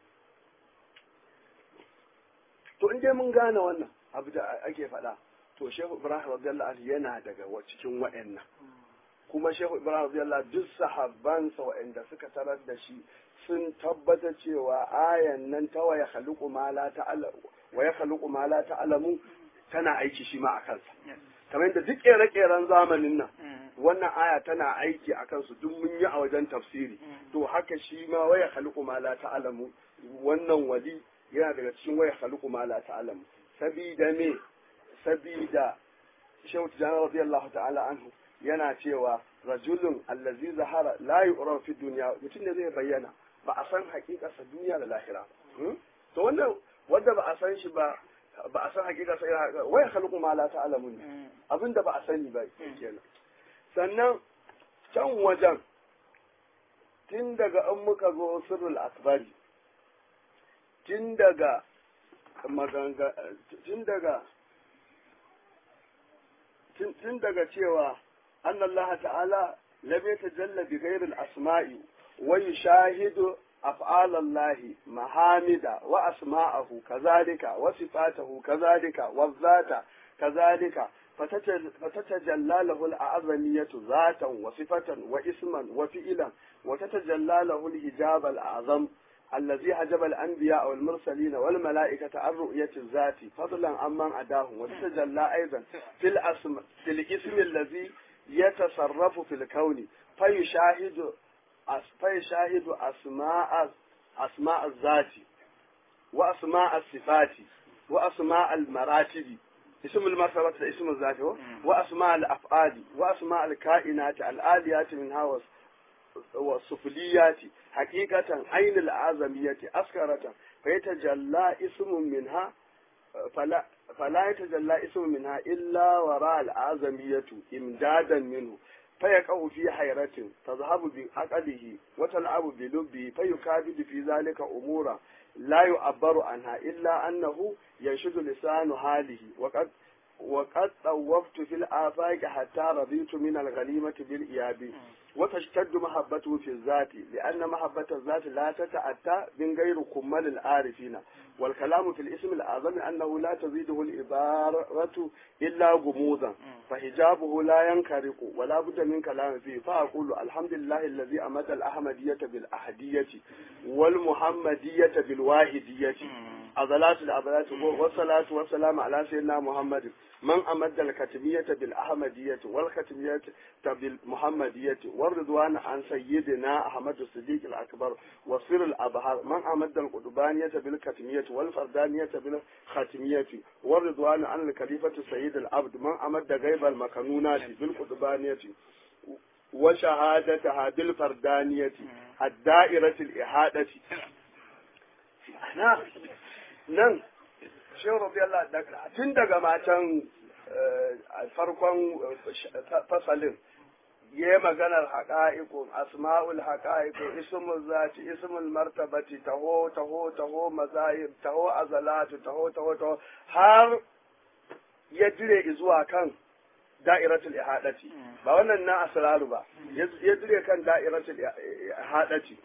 S1: to in dai mun gane wannan abu da ake faɗa to shehu ibrahim radiyallahu anhu yana daga cikin wa'annan kuma shehu ibrahim radiyallahu duk sahabbansa wa'anda suka tarar da shi sun tabbata cewa ayan nan ta waya khaliqu ma la ta'lamu wa ya khaliqu ma la ta'lamu tana aiki shi ma a kansa kamar da duk kere-keren zamanin nan wannan aya tana aiki a kansu duk mun yi a wajen tafsiri to haka shi ma waya khaliqu ma la ta'lamu wannan wali yana daga cikin waya khaliqu ma la ta'lamu sabida me sabida shehu tijani radiyallahu ta'ala anhu yana cewa rajulun allazi zahara la yu'raf fi dunya mutum ne zai bayyana ba a san hakikarsa duniya da lahira to wannan wanda ba a san shi ba ba a san hakikarsa waya khaliqu ma la ta'lamu abinda ba a sani ba kenan sannan can wajen tun daga an muka zo sirrul akbari tun daga maganga tun daga tun daga cewa أن الله تعالى لم يتجلى بغير الأسماء ويشاهد أفعال الله محامد وأسماءه كذلك وصفاته كذلك والذات كذلك فتتجلى له الأعظمية ذاتا وصفة واسما وفئلا وتتجلى له الحجاب الأعظم الذي حجب الأنبياء والمرسلين والملائكة عن رؤية الذات فضلا عمن أداهم وتتجلى أيضا في الاسم في الاسم الذي يتصرف في الكون فيشاهد فيشاهد أسماء أسماء الذات وأسماء الصفات وأسماء المراتب اسم المرتبة اسم الذات وأسماء الأفعال وأسماء الكائنات الآليات منها والسفليات حقيقة عين الأعظمية أسكرة فيتجلى اسم منها فلا فلا يتجلى اسم منها إلا وراء الأعظمية إمدادا منه فيقع في حيرة تذهب بعقله وتلعب بلبه فيكابد في ذلك أمورا لا يعبر عنها إلا أنه ينشد لسان حاله وقد وقد طوفت في الآفاق حتى رضيت من الغنيمة بالإياب وتشتد محبته في الذات لأن محبة الذات لا تتأتى من غير كمال العارفين والكلام في الاسم الأعظم أنه لا تزيده العبارة إلا غموضا فحجابه لا ينكرق ولا بد من كلام فيه فأقول الحمد لله الذي أمد الأحمدية بالأحدية والمحمدية بالواحدية عضلات العضلات والصلاة والسلام على سيدنا محمد من أمد الكتمية بالأحمدية والكتمية بالمحمدية والرضوان عن سيدنا أحمد الصديق الأكبر وصير الأبهار من أمد القطبانية بالكتمية والفردانية بالختمية والرضوان عن الخليفة السيد العبد من أمد غيب المكنونات بالقطبانية وشهادتها بالفردانية الدائرة الإحادة nan shehu rabiyallah tun daga matan farkon fasalin ya yi maganar haƙa'iku asma'ul haƙa'iku ismul zati ismul martabati taho taho taho mazahir taho azalatu taho taho taho har ya dire zuwa kan da'iratul ihadati ba wannan na asraru ba ya dire kan da'iratul ihadati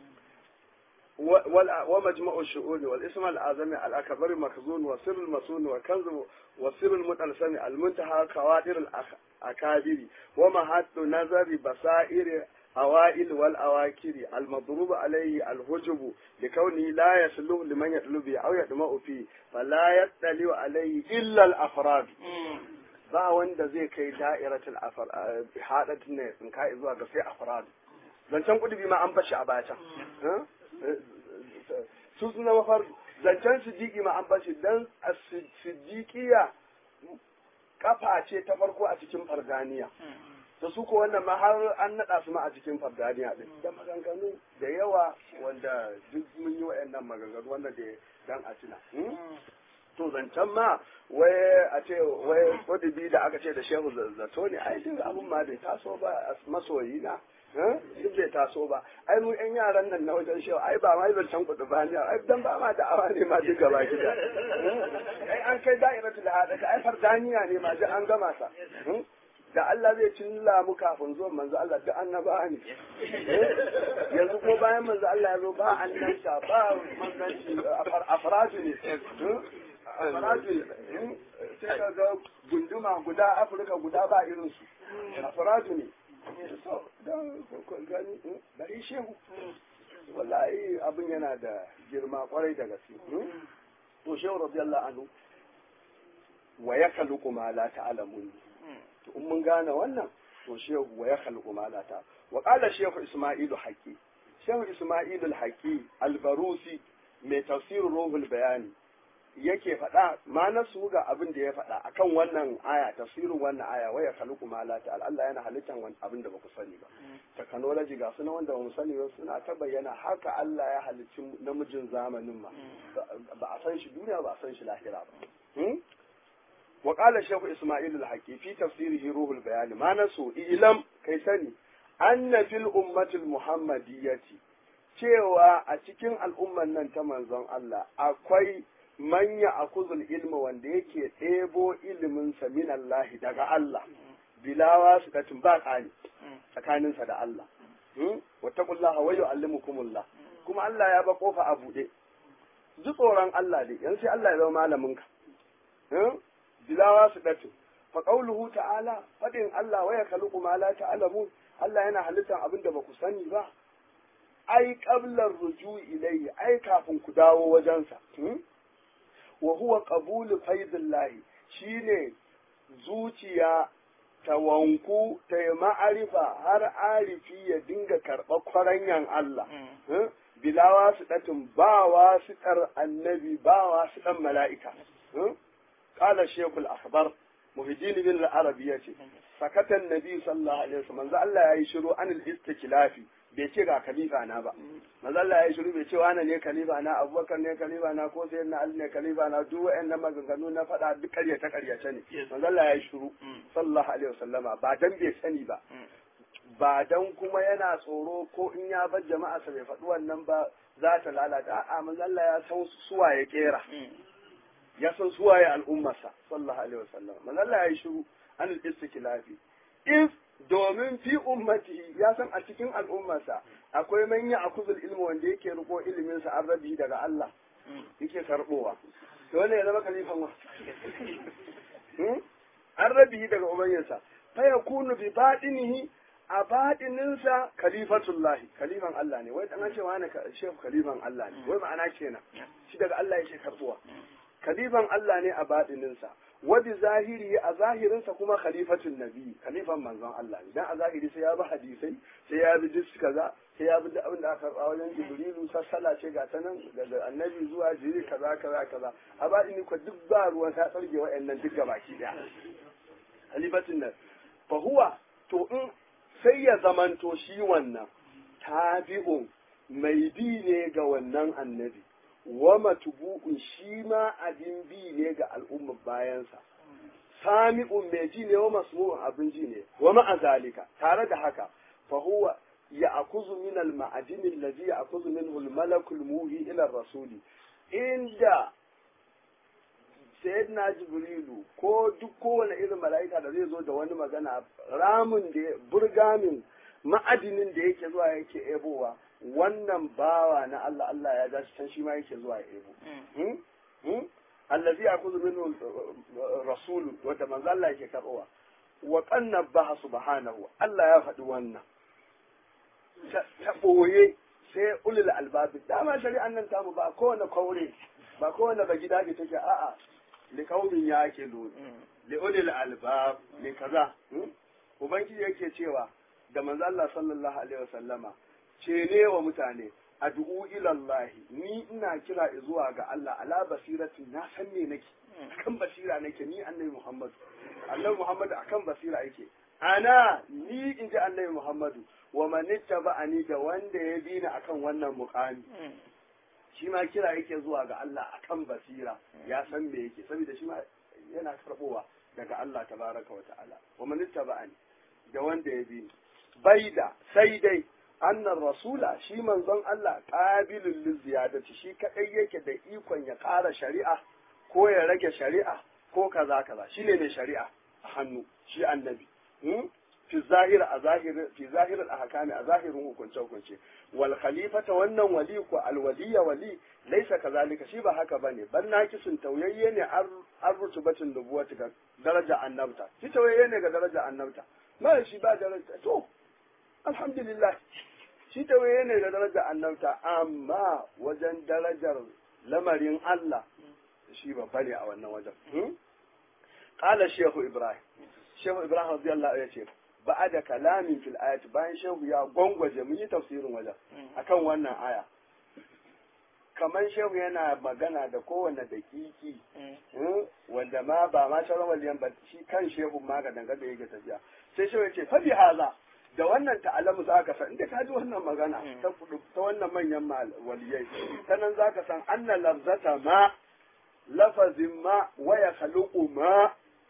S1: ومجموع الشؤون والاسم الأعظم الأكبر مخزون وسر المسون وكنز وسر المتلسم المنتهى كوادر الأكابر ومهات نظر بصائر أوائل والأواكر المضروب عليه الهجب لكونه لا يسلوه لمن يطلب أو يدمع فيه فلا يطلع عليه إلا الأفراد ba wanda zai kai da'iratul afar hadatin ne in kai zuwa ga sai afrad zancen kudi ma an bashi a bata su suna mafar zancen siddiƙi ma an bashi dan siddiƙiya kafa ce ta farko a cikin fardaniya da su ko wannan ma har an naɗa su ma a cikin fardaniya din da maganganu da yawa wanda duk mun yi wa'annan maganganu wanda da dan a tuna to zancen ma wai a ce wai kodibi da aka ce da shehu zato ne ai duk abun ma bai taso ba masoyi na duk bai taso ba ai mu yan yaran nan na wajen shehu ai ba ma zancen kudu ba ne ai dan ba ma da awa ne ma duk gaba gida ai an kai da'iratul hada ai fardaniya ne ma duk an gama sa da Allah zai cilla mu kafin zuwan manzo Allah duk annaba ne yanzu ko bayan manzo Allah ya zo ba annabta ba manzanci afradu ne afradu sai ka ga gunduma guda Afirka guda ba irin su afradu ne so dan gani bari shehu wallahi abin yana da girma kwarai da gaske to shehu radiyallahu anhu wa yakhluqu ma la ta'lamun to in mun gane wannan to shehu wa yakhluqu ma la ta wa qala shehu isma'ilu haqi shehu isma'ilu al-haqi al-barusi mai tafsirul ruhul bayani yake faɗa ma na su ga abin da ya faɗa akan wannan aya tafsirin wannan aya waya khaluqu ma la ta'ala Allah yana halittan wani abin da baku sani ba technology ga suna wanda bamu sani ba suna ta bayyana haka Allah ya halicci namijin zamanin ma ba a san shi duniya ba a san shi lahira ba wa qala shaykh isma'il al-haqi fi tafsirihi ruhul bayan ma na su ilam kai sani anna fil ummati al-muhammadiyyati cewa a cikin al'umman nan ta manzon Allah akwai manya akuzul ilma wanda yake ɗebo iliminsa min Allah daga Allah bilawa su katin ba tsani tsakaninsa da Allah wattaqullaha wa yu'allimukumullah kuma Allah ya ba kofa a buɗe ji tsoron Allah dai yan sai Allah ya zama malamin ka bilawa su katin fa qawluhu ta'ala fadin Allah wa yakhluqu ma la ta'lamun Allah yana halittar abin da ba ku sani ba ai qablar ruju'i ilayhi ai kafin ku dawo wajensa wa huwa qabulu faidillahi shine zuciya ta wanku ta yi ma'arifa har arifi ya dinga karɓar kwaranyan Allah bilawa su ɗatin bawa su ɗar annabi bawa su ɗan mala'ika ƙala shekul akhbar muhiddin bin al-arabi yace sakatan nabi sallallahu alaihi wasallam manzo Allah yayi shiru anil istiklafi bai ce ga khalifa na ba manzo Allah ya shiru bai ce wani ne khalifa na Abubakar ne khalifa na ko sai na Ali ne khalifa na duk wayannan maganganu na faɗa duk ƙarya ta ƙarya ce ne manzo Allah ya shiru sallallahu alaihi wasallama ba dan bai sani ba ba dan kuma yana tsoro ko in ya bar jama'a sa bai faɗi wannan ba za ta lalata a'a manzo Allah ya san suwa ya kera ya san suwa ya al'ummarsa sallallahu alaihi wasallam manzo Allah ya shiru an al-istiklafi if domin fi ummati ya san a cikin al'ummarsa akwai manya a kuzul ilmi wanda yake riko ilimin sa an rabi daga Allah yake karbowa to wannan ya zama kalifan wa an rabi daga ubangijinsa fa yakunu bi batinihi a batininsa kalifatullahi kalifan Allah ne wai dan cewa ne shehu kalifan Allah ne wai ma'ana kenan shi daga Allah yake karbowa kalifan Allah ne a batininsa wadi zahiri a zahirinsa kuma khalifatun nabi khalifan manzon Allah idan a zahiri sai ya bi hadisai sai ya bi dis kaza sai ya bi da abin da aka karba wajen jibrilu sassala ce ga ta nan daga annabi zuwa jiri kaza kaza kaza a ba ni ko duk ba ruwan ta tsarge wa'annan duk gabaki daya khalifatun nabi fa huwa to in sai ya zamanto shi wannan tabi'un mai bi ne ga wannan annabi wa matubu'un shi ma abin bi ne ga al'ummar bayansa sami'un mai ji ne wa masmu'un abin ji ne wa ma'azalika tare da haka fa huwa ya'khudhu min al-ma'adin alladhi ya'khudhu minhu al-malaku al-muhi ila ar-rasuli inda sayyidina jibrilu ko duk kowane irin mala'ika da zai zo da wani magana ramin da burgamin ma'adinin da yake zuwa yake ebowa wannan bawa na Allah Allah ya dace can shi ma yake zuwa ya ebo allazi yakuzu minhu rasulu wanda manzo Allah yake karbowa wa qannabaha subhanahu Allah ya faɗi wannan ta boye sai ulul albab dama shari'an nan tamu ba kowane kaure ba kowane ba gida ke take a'a li kaumin yake lo li ulul albab li kaza ubangiji yake cewa da manzo Allah sallallahu alaihi wasallama ce ne wa mutane ad'u ila Allah ni ina kira zuwa ga Allah ala basirati na san me nake akan basira nake ni annabi Muhammad annabi Muhammad akan basira yake ana ni inji annabi Muhammadu wa man ittaba'ani da wanda ya bi ni akan wannan muqami shi ma kira yake zuwa ga Allah akan basira ya san me yake saboda shi ma yana karbowa daga Allah tabaraka wa ta'ala wa man ittaba'ani da wanda ya bi ni baida sai dai annan rasula shi manzon Allah qabilul liziyadati shi kadai yake da ikon ya ƙara shari'a ko ya rage shari'a ko kaza kaza shine ne shari'a a hannu shi annabi fi zahir a zahir fi zahir al ahkami a zahirin hukunce hukunce wal khalifata wannan wali ko al waliya wali laysa kazalika shi ba haka bane ban nakisun tauyayye ne an rutubatin nubuwati ga daraja annabta shi tauyayye ne ga daraja annabta ma shi ba daraja to alhamdulillah shi tawaye ne da darajar annabta amma wajen darajar lamarin Allah shi babba ne a wannan wajen qala shehu ibrahim shehu ibrahim radiyallahu ya ce ba'ada kalamin fil ayati bayan shehu ya gwangwaje mun yi tafsirin wajen akan wannan aya kaman shehu yana magana da kowanne dakiki wanda ma ba ma sharon waliyan ba shi kan shehu ma ga dangane da yake tafiya sai shehu ya ce fa bi haza da wannan ta'alamu za ka san inda ka ji wannan magana ta ta wannan manyan waliyai ta nan za ka san anna lafzata ma lafazin ma waya khaluqu ma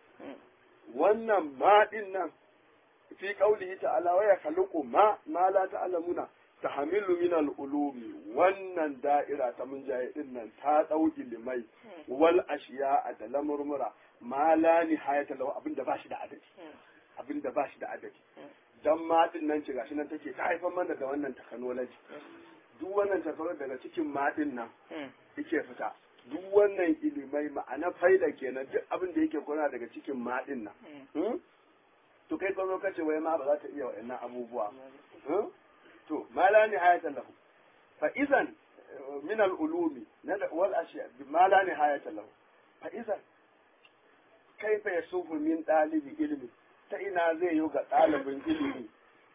S1: wannan ma din nan fi qaulihi ta'ala waya khaluqu ma ma la ta'lamuna tahmilu min al-ulumi wannan da'ira ta munjaye din nan ta dauki limai wal ashiya da lamurmura ma la nihayata lahu abinda ba shi da adadi abinda ba shi da adadi dan maɗin nan ce gashi nan take ta haifar mana da wannan technology duk wannan technology daga cikin maɗin nan yake fita duk wannan ilimai ma'ana faida kenan duk abin da yake kona daga cikin maɗin nan to kai kuma kace wai ma ba za ta iya wa'annan abubuwa to ma la nihayata lahu fa idan min al-ulumi wal ashiya ma la nihayata lahu fa idan kaifa yasufu min dalibi ilmi ta ina zai yi ga ɗalibin ilimi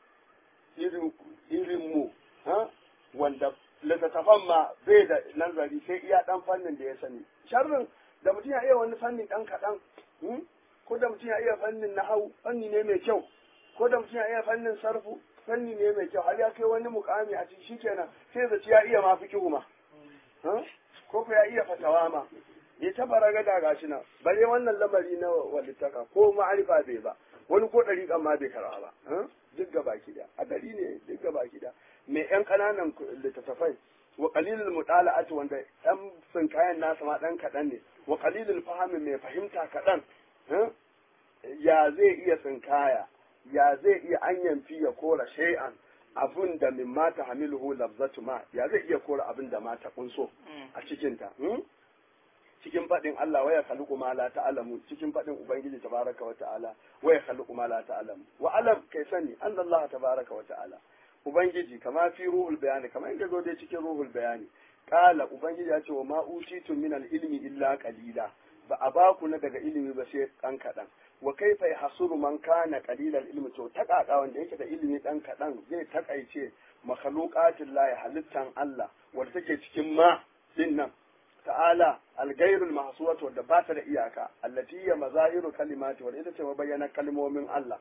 S1: irin mu wanda littattafan ma bai da nazari sai iya ɗan fannin da ya sani sharrin da mutum ya iya wani fannin ɗan kaɗan ko da mutum ya iya fannin nahau fanni ne mai kyau ko da mutum ya iya fannin sarfu fanni ne mai kyau har ya kai wani mukami a cikin shikenan sai zaci ya iya ma fikihu ma ko ko ya iya fatawa ma ya ta baragada gashi nan bare wannan lamari na walittaka ko ma'arifa bai ba wani ko ɗariƙan ma bai karɓa ba duk gaba da a ɗari ne duk gaba da mai ƴan ƙananan littattafai wa qalilul mutala'ati wanda ɗan kayan nasa ma ɗan kaɗan ne wa qalilul fahimi mai fahimta kaɗan ya zai iya tsinkaya ya zai iya an yamfi ya kora shay'an abun da min mata hamiluhu lafzatu ma ya zai iya kora abin da mata kunso a cikin ta cikin faɗin Allah waya khaliqu ma la ta'lamu cikin faɗin ubangiji tabaraka wa ta'ala waya khaliqu ma la ta'lamu wa alam kai sani annallaha tabaraka wa ta'ala ubangiji kama fi ruhul bayani kama inda zo dai cikin ruhul bayani kala ubangiji ya ce wa ma utitu min al ilmi illa qalila ba a baku na daga ilimi ba sai dan kadan wa kaifa yahsuru man kana qalilal ilmi to takaka wanda yake da ilimi dan kadan zai takaice makhluqatil lahi halittan Allah wanda take cikin ma din nan ta'ala al-ghayrul mahsuratu wadda ba ta da iyaka allati hiya mazahiru kalimati wadda ita ce mabayyana kalmomin Allah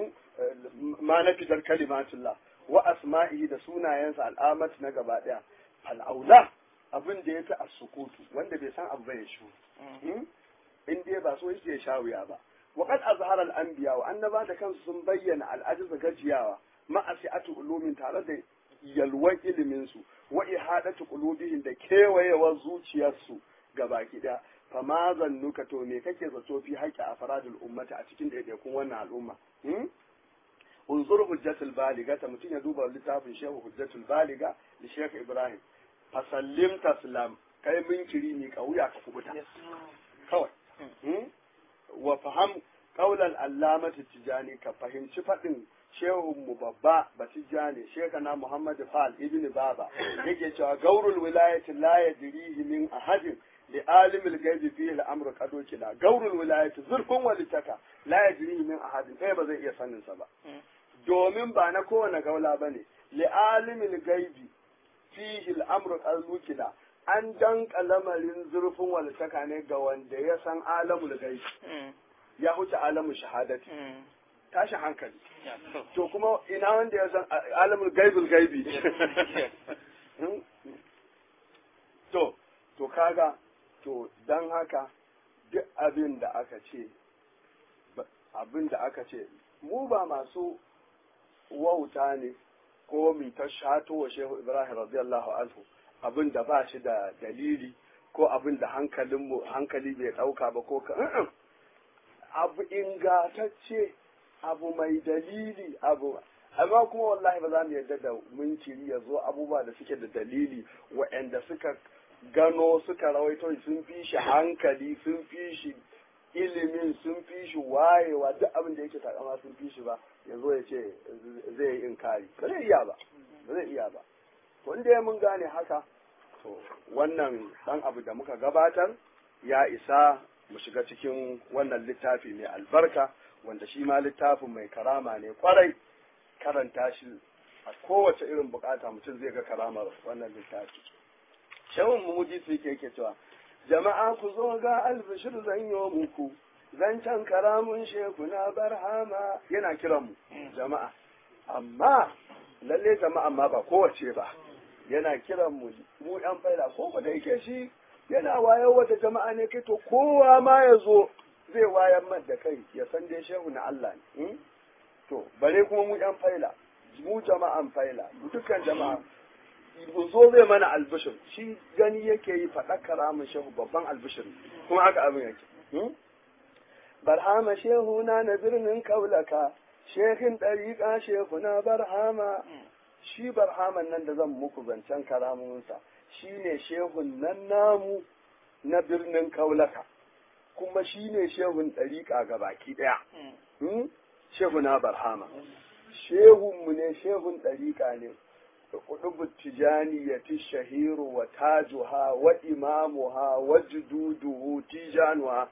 S1: ma na fitar kalimatullah wa asma'ihi da sunayensa al'amat na gaba daya al-aula abin da yafi as-sukutu wanda bai san abu bai shi in dai ba so yake sha wuya ba wa qad azhara al-anbiya wa annaba da kansu sun bayyana al-ajiz gajiyawa ma asi'atu ulumin tare da yalwan ilimin su wa ihadatu qulubihim da kewayewar zuciyarsu gabaki daya fa ma zannuka to me kake zato fi haƙi a faradul ummati a cikin daidaikun wannan al'umma unzur hujjatul baliga ta mutum ya duba littafin shehu hujjatul baliga da sheikh ibrahim fasallim taslam kai minkiri ne kauya ka kubuta kawai wa faham qaulal allamati tijani ka fahimci fadin shehun mu babba batijani shekana muhammad fal ibn baba yake cewa gaurul wilayati la yadrihi min ahadin li alimil gaibi fihi al-amru qadokila gaurul wilayati zurfun walitaka la yadrihi min ahadin kai ba zai iya sanin sa ba domin ba na kowane gaula bane li alimil gaibi fihi al-amru qadokila an danka lamarin zurfin walitaka ne ga wanda ya san alamul gaibi ya huce alamul shahadati tashi hankali to kuma ina wanda ya san alamul gaibul gaibi to to kaga to dan haka duk abin da aka ce abin da aka ce mu ba masu wauta ne ko mi ta shato wa shehu ibrahim radiyallahu anhu abin da ba shi da dalili ko abin da hankalinmu hankali bai dauka ba ko ka abu ingatacce abu mai dalili abu amma kuma wallahi ba za mu yarda da munkiri ya zo abubuwa da suke da dalili waɗanda suka gano suka rawaito sun fi shi hankali sun fi shi ilimin sun fi shi wayewa duk abin da yake takama sun fi shi ba ya zo ya ce zai yi inkari ba zai iya ba ba zai iya ba wanda ya mun gane haka to wannan dan abu da muka gabatar ya isa mu shiga cikin wannan littafi mai albarka wanda shi ma littafin mai karama ne kwarai karanta shi a kowace irin bukata mutum zai ga karamar wannan littafi shawun mumuji su yake yake cewa jama'a ku zo ga albishir zan yi muku zancen karamun sheku na barhama yana kiran mu jama'a amma lalle jama'a ma ba kowace ba yana kiran mu mu yan faida ko da yake shi yana wayar wata jama'a ne kai to kowa ma ya zo zai wayar man da kai ya san dai shehu na Allah ne to bare kuma mu yan faila mu jama'an faila dukkan jama'a zo zai mana albishir shi gani yake yi faɗa karamin shehu babban albishir kuma haka abin yake barhama shehu na na birnin kaulaka shehin ɗariƙa shehu na barhama shi barhaman nan da zan muku zancen karamunsa shi ne shehun nan namu na birnin kaulaka kuma shi ne shehun ɗariƙa ga baki ɗaya shehu na barhama shehunmu ne shehun ɗariƙa ne قطب التجانية الشهير وتاجها وإمامها وجدوده تيجانها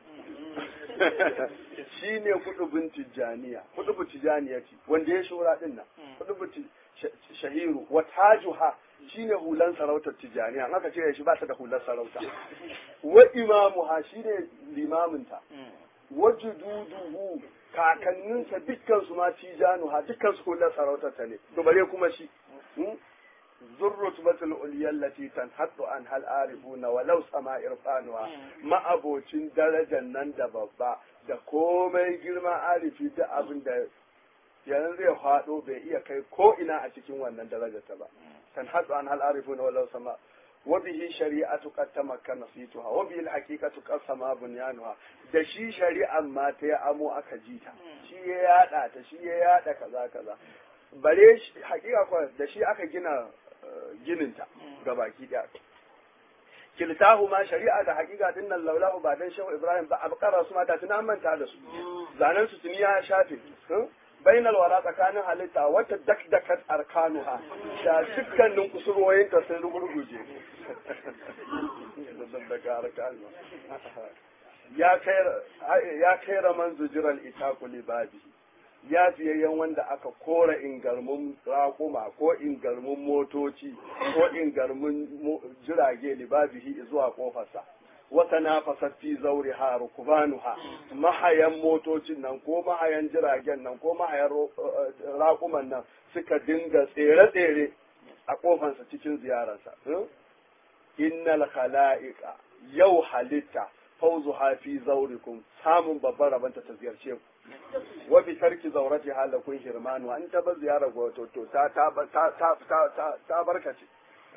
S1: shine kudubin tijaniya kudubu tijaniyati wanda ya shura din nan kudubu shahiru wa tajuha shine hulan sarautar tijaniya aka ce shi ba ta da hulan sarauta wa imamuha shine limaminta wa jududuhu kakanninsa dukkan su ma tijanuha dukkan su hulan sarautar ta ne to bare kuma shi zurrutbatul uliyallati tanhattu an hal arifuna walau sama irfanuha ma abocin darajar nan da babba da komai girma arifi da abin da yanzu zai faɗo bai iya kai ko ina a cikin wannan darajar ta ba tanhattu an hal arifuna walau sama wa bihi shari'atu qad tamakkana situha wa bihi alhaqiqatu qad sama bunyanuha da shi shari'an ma ta ya amo aka jita shi ya yada ta shi ya yada kaza kaza bare haƙiƙa ko da shi aka gina gininta gabaki daya kiltahu ma shari'a da haƙiƙa din nan laulahu ba dan shehu ibrahim ba abqara su mata tuna manta da su zanen su tuni ya shafe bainal wara tsakanin halitta wata dakdakat arkanuha da dukkanin kusurwoyin ta sun rugurguje ya kai ya kai raman zujiral itaku libadi ya fiyayyen wanda aka kora ingarmun raƙuma ko ingarmun motoci ko ingarmun jirage libabihi zuwa kofarsa wata na fasaffi zauri ha rukubanuha mahayan motocin nan ko mahayan jiragen nan ko mahayan raƙuman nan suka dinga tsere-tsere a kofansa cikin ziyararsa innal khala'iqa yau halitta fauzu hafi zaurikum samun babban rabanta ta ziyarce ku wa bi tarki zaurati halakun hirmanu an ta bar ziyarar goto to ta ta ta ta ta ta barkace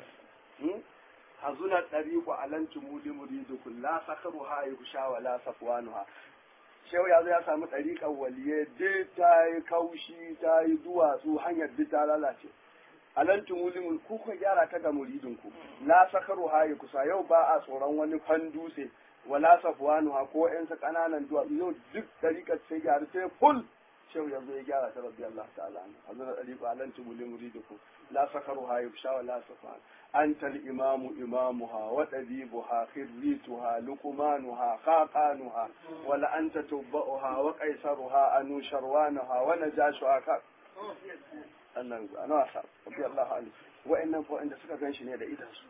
S1: hazuna tariqu alantu mudi muridukum la sakharuha yusha wa la safwanuha shehu ya zo ya samu tariqan waliye duk ta yi kaushi ta yi duwatsu hanyar duk ta lalace alantu mudi muridukum ku ku gyara ta ga muridinku la sakharuha kusa yau ba a tsoron wani fanduse wala safwanuha ko ƴan sa kananan duwatsu yau duk tariqar sai gyara sai full shehu ya zo ya gyara ta rabbi Allah ta'ala hazuna tariqu alantu mudi muridukum la sakharuha yusha wa la safwan أنت الإمام إمامها وتذيبها خريتها لقمانها خاقانها ولا أنت تبأها وقيصرها أنو شروانها ونجاشها ك أنا أنا أصاب رضي الله عنه وإن فوق سكا ganshi ne da idansu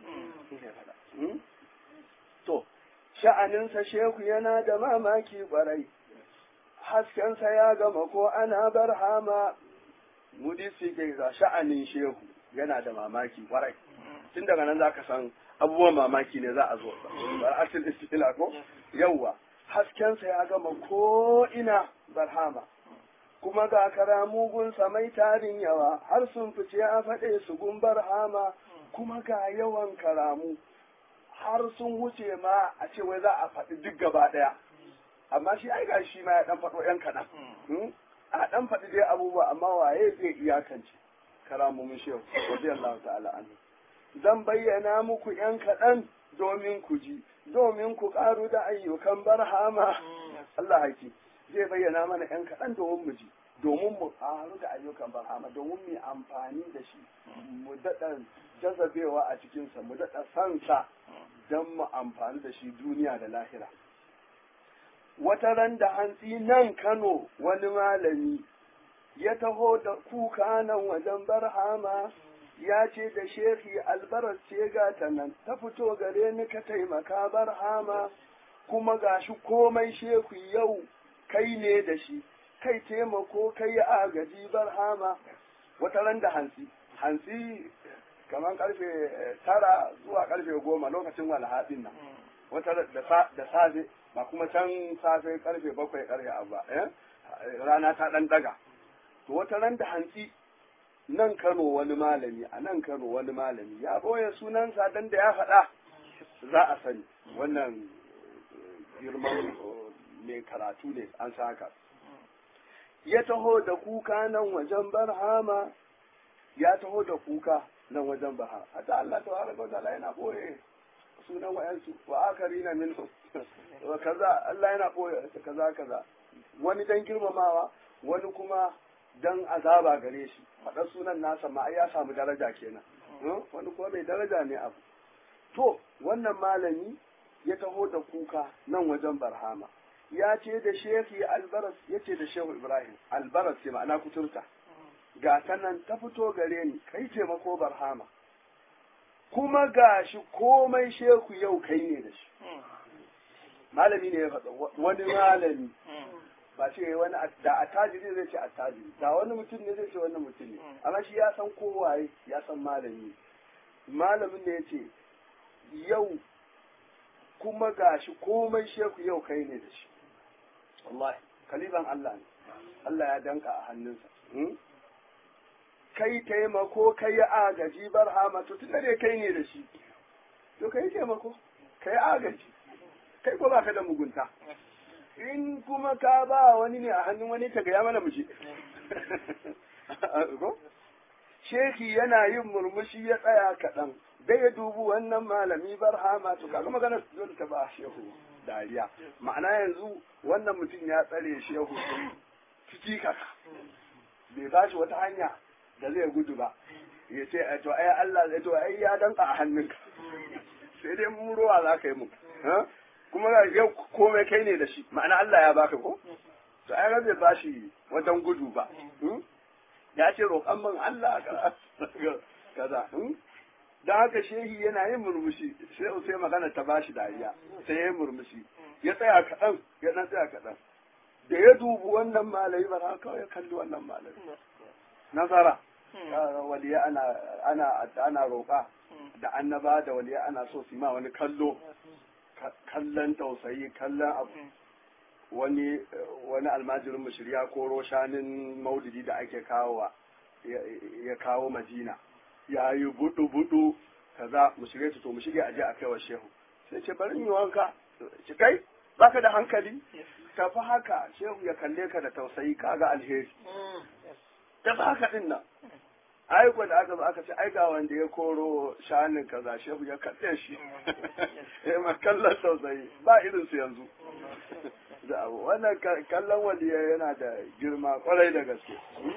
S1: to sha'aninsa shehu yana da mamaki kwarai haskensa ya gama ko ana barhama mudisi ke ga sha'anin shehu yana da mamaki kwarai tun daga nan za ka san abubuwan mamaki ne za a zo ba asil istila ko yawwa haskensa ya gama ko ina barhama kuma ga karamugun mai tarin yawa har sun fice a faɗe su gun barhama kuma ga yawan karamu har sun wuce ma a ce wai za a faɗi duk gaba ɗaya amma shi ai ga shi ma ya ɗan faɗo ƴan kaɗan a ɗan faɗi dai abubuwa amma waye zai iyakance karamumin shehu radiyallahu ta'ala anhu zan bayyana muku ‘yan kaɗan domin ku ji, domin ku ƙaru da ayyukan barhama. Allah haiki zai bayyana mana ‘yan kaɗan domin mu ji, domin mu ƙaru da ayyukan barhama, domin mu amfani da shi, mu daɗa jazabewa a cikinsa, mu daɗa sansa don mu amfani da shi duniya da lahira. Wata ran da hantsi nan Kano wani malami ya taho da kuka nan wajen barhama. Ya ce da shehi albarar ce ga ta nan ta fito gare ni ka taimaka barhama kuma gashi komai shehu yau kai ne da shi kai taimako kai agaji barhama wata ran da hansi hansi kamar karfe tara zuwa karfe goma lokacin walhaɗin nan wata da safe ba kuma can safe karfe bakwai karfe abu ba rana ta ɗan daga to wata ran da hansi nan Kano wani malami a nan Kano wani malami ya boye sunansa dan da ya faɗa za a sani wannan girman mai karatu ne an saka ya taho da kuka nan wajen barhama ya taho da kuka nan wajen barhama hatta Allah tabaraka wa ta'ala yana boye sunan wayansu wa akarina minhum wa kaza Allah yana boye kaza kaza wani dan girmamawa wani kuma dan azaba gare shi faɗa sunan nasa ma ya samu daraja kenan wani kuma mai daraja ne abu to wannan malami ya taho da kuka nan wajen barhama ya ce da shehi albaras ya ce da shehu ibrahim albaras ce ma'ana kuturta ga ta nan ta fito gare ni kai taimako barhama kuma ga shi komai shehu yau kai ne da shi malami ne ya faɗa wani malami ba ce wani da attajiri zai ce attajiri da wani mutum ne zai ce wani mutum ne amma shi ya san kowaye ya san malami malamin ne ya ce yau kuma gashi komai sheku yau kai ne da shi wallahi kaliban Allah ne Allah ya danka a hannunsa kai taimako kai agaji barhama to tunda dai kai ne da shi to kai taimako kai agaji kai ko baka da mugunta in kuma ka ba wani ne a hannun wani ta gaya mana muje sheki yana yin murmushi ya tsaya kaɗan da ya dubu wannan malami barhama to kaga magana su zo ta ba shehu dariya ma'ana yanzu wannan mutum ya tsare shehu ciki kaka bai ba shi wata hanya da zai gudu ba ya ce to ai Allah zai to ai ya danka a hannunka sai dai mu ruwa za ka yi mu kuma yau komai kai ne da shi ma'ana Allah ya baka ko to ai zai ba shi wajen gudu ba ya ce roƙon man Allah kaza da haka shehi yana yin murmushi sai sai magana ta bashi dariya sai ya murmushi ya tsaya kaɗan ya ɗan tsaya kaɗan da ya dubu wannan malami ba za kawai ya kalli wannan malami nazara waliya ana ana ana roƙa da annaba da waliya ana so su ma wani kallo kallon tausayi kallon abu wani wani almajirin mushriya ko roshanin maulidi da ake kawowa ya kawo madina ya yi budu budu kaza mu shige to mu shige aje a kai wa shehu sai ce bari yi wanka ci kai baka da hankali tafi haka shehu ya kalle ka da tausayi kaga alheri tafi haka din nan ai ko da aka zo aka ce ai ga wanda ya koro shanin kaza shehu ya kalle shi eh ma kallon tausayi ba irin su yanzu wannan kallon waliya yana da girma kwarai da gaske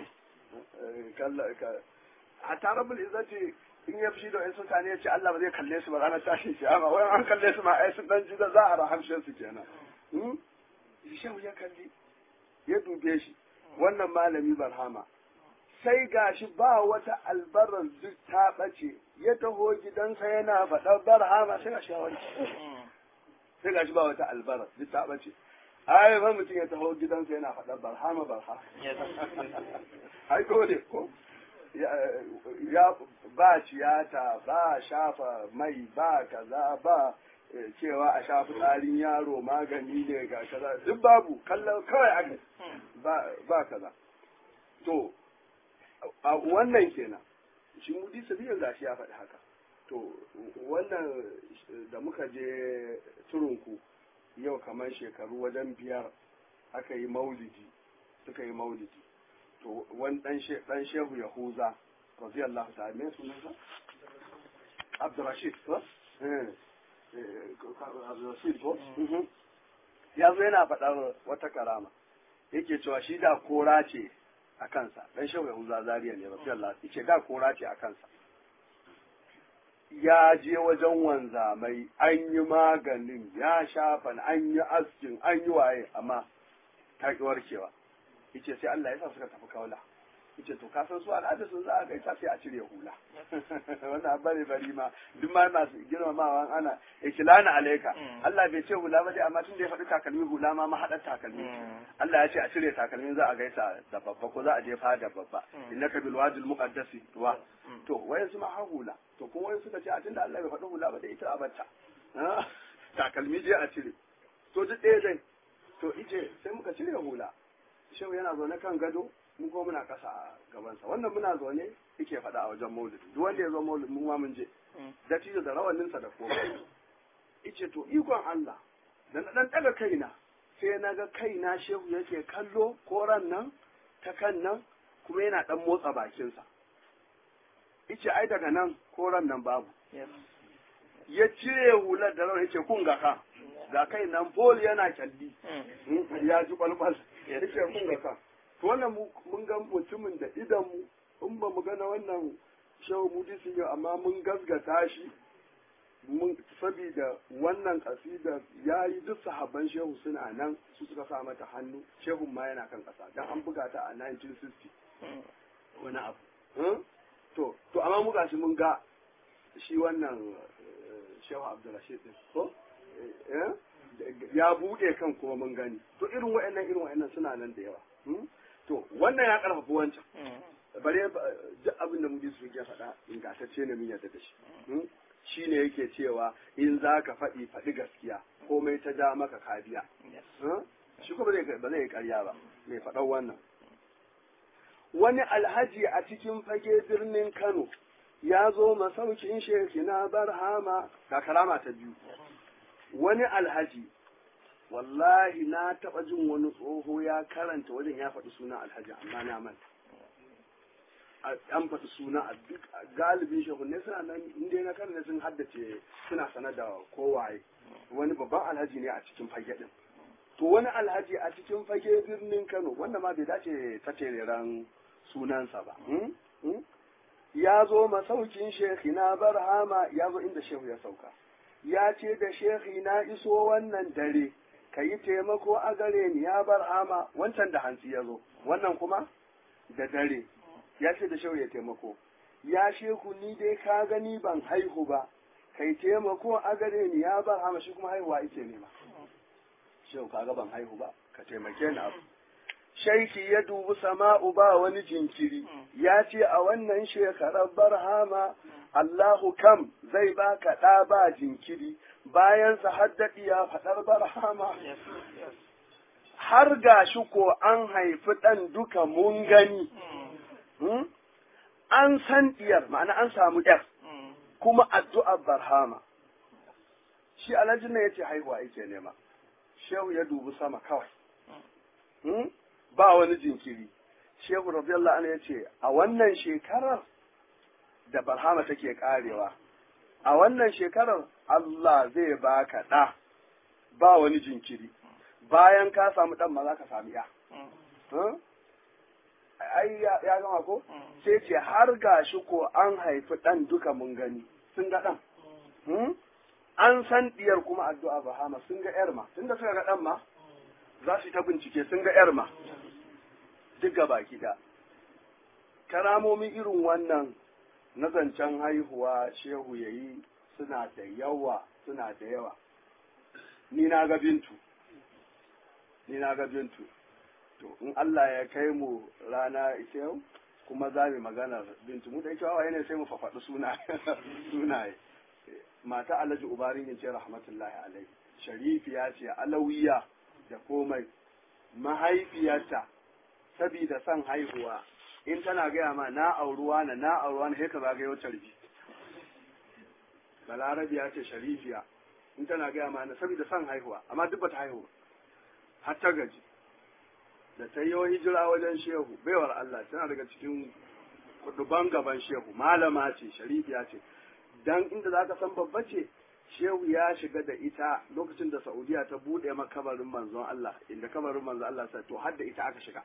S1: a tarabul izzati in ya fushi da wani mutane ya ce Allah ba zai kalle su ba ranar tashin kiyama wai an kalle su ma ai sun dan ji da za a rahamshe su kenan shehu ya kalli ya dube shi wannan malami barhama sai gashi ba wata albarar duk ta bace ya taho gidansa yana faɗa barhama sai gashi wanci sai gashi ba wata albarar duk ta bace ai ba mutum ya taho gidansa yana faɗa barhama barhama ai ko ne ko ya ba ciyata ba shafa mai ba kaza ba cewa a shafi tsarin yaro magani ne ga kaza duk babu kallon kawai aka ba ba kaza to a wannan kenan shi mudi sabiyan gashi ya faɗi haka to wannan da muka je turunku yau kamar shekaru wajen biyar aka yi maulidi suka yi maulidi to wani dan shehu yahuza radiyallahu ta'ala me sunansa Abdurrashid ko eh Abdurrashid ko ya zo yana faɗar wata karama yake cewa shi da kora ce a kansa dan shehu yahuza zariya ne radiyallahu yace da kora ce a kansa ya je wajen wanzamai an yi maganin ya shafa an yi askin an yi waye amma ta ki warkewa yace sai Allah ya sa suka tafi kaula yace to ka san su al'ada sun za a gaita sai a cire hula wannan bari bari ma duk ma masu girmamawa ana ikilana alaika Allah bai ce hula ba dai amma tun da ya faɗi takalmi hula ma mahaɗar takalmi Allah ya ce a cire takalmin za a gaita da babba ko za a je fada babba innaka bil wadil muqaddasi wa to wayan su ma har hula to kuma wayan suka ce a tunda Allah bai faɗi hula ba dai ita a bacca takalmi je a cire to duk ɗaya dai to ice sai muka cire hula shehu yana zaune kan gado mu kuma muna kasa a gabansa wannan muna zaune yake faɗa a wajen maulidi duk wanda ya zo maulidi mu ma mun je dattijo da rawaninsa da komai ice to ikon Allah da na dan daga kaina sai na ga kaina shehu yake kallo koran nan ta kan nan kuma yana dan motsa bakinsa ice ai daga nan koran nan babu ya cire hular da rawar yake kun ga ka ga kai nan bol yana kyalli ya ji kwalkwal yake kun ga ka to wannan mun ga mutumin da idan mu in ba mu gana wannan shehu mudisi ne amma mun gasgata shi mun sabida wannan kasida yayi duk sahabban shehu suna nan su suka sa mata hannu shehu ma yana kan kasa dan an buga ta a nineteen sixty wani abu to to amma mu gashi mun ga shi wannan shehu Abdulrashid din ko ya bude kan kuma mun gani to irin wa'annan irin wa'annan suna nan da yawa to wannan ya karfafa wancan bare duk abin da muke su ke faɗa ingantacce ne mun yarda da shi shine yake cewa in za ka faɗi faɗi gaskiya komai ta ja maka kabiya shi kuma ba zai karya ba mai faɗan wannan wani alhaji a cikin fage birnin Kano ya zo masaukin shekina barhama ga karama ta biyu wani alhaji wallahi na taɓa jin wani tsoho ya karanta wajen ya faɗi suna alhaji amma na manta an faɗi suna a duk galibin shehunne suna nan inda na karanta sun haddace suna sanar da kowaye wani babban alhaji ne a cikin fage din to wani alhaji a cikin fage birnin Kano wanda ma bai dace ta tereren sunansa ba ya zo masaukin shekina barhama ya zo inda shehu ya sauka ya ce da shehi na iso wannan dare ka yi taimako a gare ni ya barhama wancan da hantsi ya zo wannan kuma da dare ya ce da shehu ya taimako ya shehu ni dai ka gani ban haihu ba kai taimako a gare ni ya barhama shi kuma haihuwa yake nema shehu kaga ban haihu ba ka taimake ni abu shaiki ya dubi sama'u ba wani jinkiri ya ce a wannan shekarar barhama Allahu kam zai baka ɗa ba jinkiri bayan sa haddadi ya faɗar barhama har ga shi ko an haifi ɗan duka mun gani an san ɗiyar ma'ana an samu ɗyar kuma addu'ar barhama shi alhajin ya ce haihuwa yake nema shehu ya dubi sama kawai ba wani jinkiri shehu radiyallahu anhu ya ce a wannan shekarar da barhama take karewa a wannan shekarar Allah zai baka ɗa ba wani jinkiri bayan ka samu ɗan ma za ka sami ya ai ya gama ko sai ce har gashi ko an haifi ɗan duka mun gani sun ga ɗan an san diyar kuma addu'a bahama sun ga yar ma tunda suka ga ɗan ma za su ta bincike sun ga yar ma duk gaba gida karamomi irin wannan na zancen haihuwa shehu yayi suna da yawa suna da yawa ni na ga bintu ni na ga bintu to in Allah ya kai mu rana ita yau kuma za mu magana bintu mu da yake wawaye ne sai mu fafaɗi suna sunaye mata Alhaji Ubari ne ce rahmatullahi alaihi sharifiya ce alawiya da komai mahaifiyarta sabida son haihuwa in tana gaya ma na auruwa na na auruwa na haka zagayo tarbi balarabi ya ce sharifiya in tana gaya ma na sabida son haihuwa amma duk bata haihu har ta gaji da ta yi hijira wajen shehu baiwar Allah tana daga cikin kuduban gaban shehu malama ce sharifiya ce dan inda zaka san babba ce shehu ya shiga da ita lokacin da Saudiya ta bude makabarin manzon Allah inda kabarin manzon Allah sai to har da ita aka shiga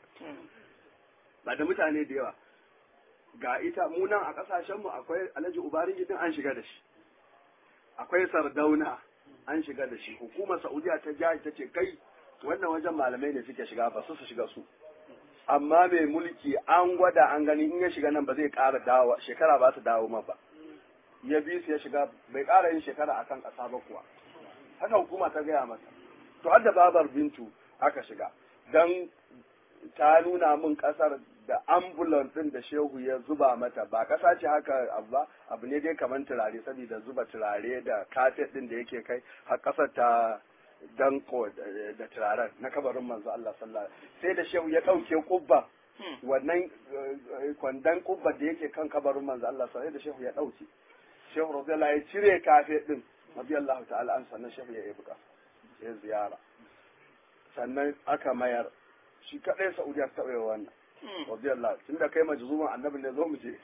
S1: ba da mutane da yawa ga ita mu nan a kasashen mu akwai Alhaji Ubari din an shiga da shi akwai Sardauna an shiga da shi hukumar Saudiya ta ja ta ce kai wannan wajen malamai ne suke shiga ba su su shiga su amma mai mulki an gwada an gani in ya shiga nan ba zai ƙara dawo shekara ba su dawo ma ba ya bi su ya shiga bai ƙara yin shekara akan ƙasa ba kuwa haka hukuma ta gaya masa to har da babar bintu aka shiga dan ta nuna min ƙasar da ambulance din da shehu ya zuba mata ba ƙasa ce haka abu ba abu ne dai kamar turare saboda zuba turare da kafet din da yake kai har ƙasar ta danko da turaren na kabarin manzo Allah sallallahu sai da shehu ya ɗauke kubba wannan kwandon kubba da yake kan kabarin manzo Allah sallallahu da shehu ya ɗauke shehu radiyallahu ya cire kafe din radiyallahu ta'ala an sannan shehu ya yi buka ya ziyara sannan aka mayar shi kadai Saudiya ta taɓa wannan radiyallahu tunda kai majzuman annabi ne zo mu je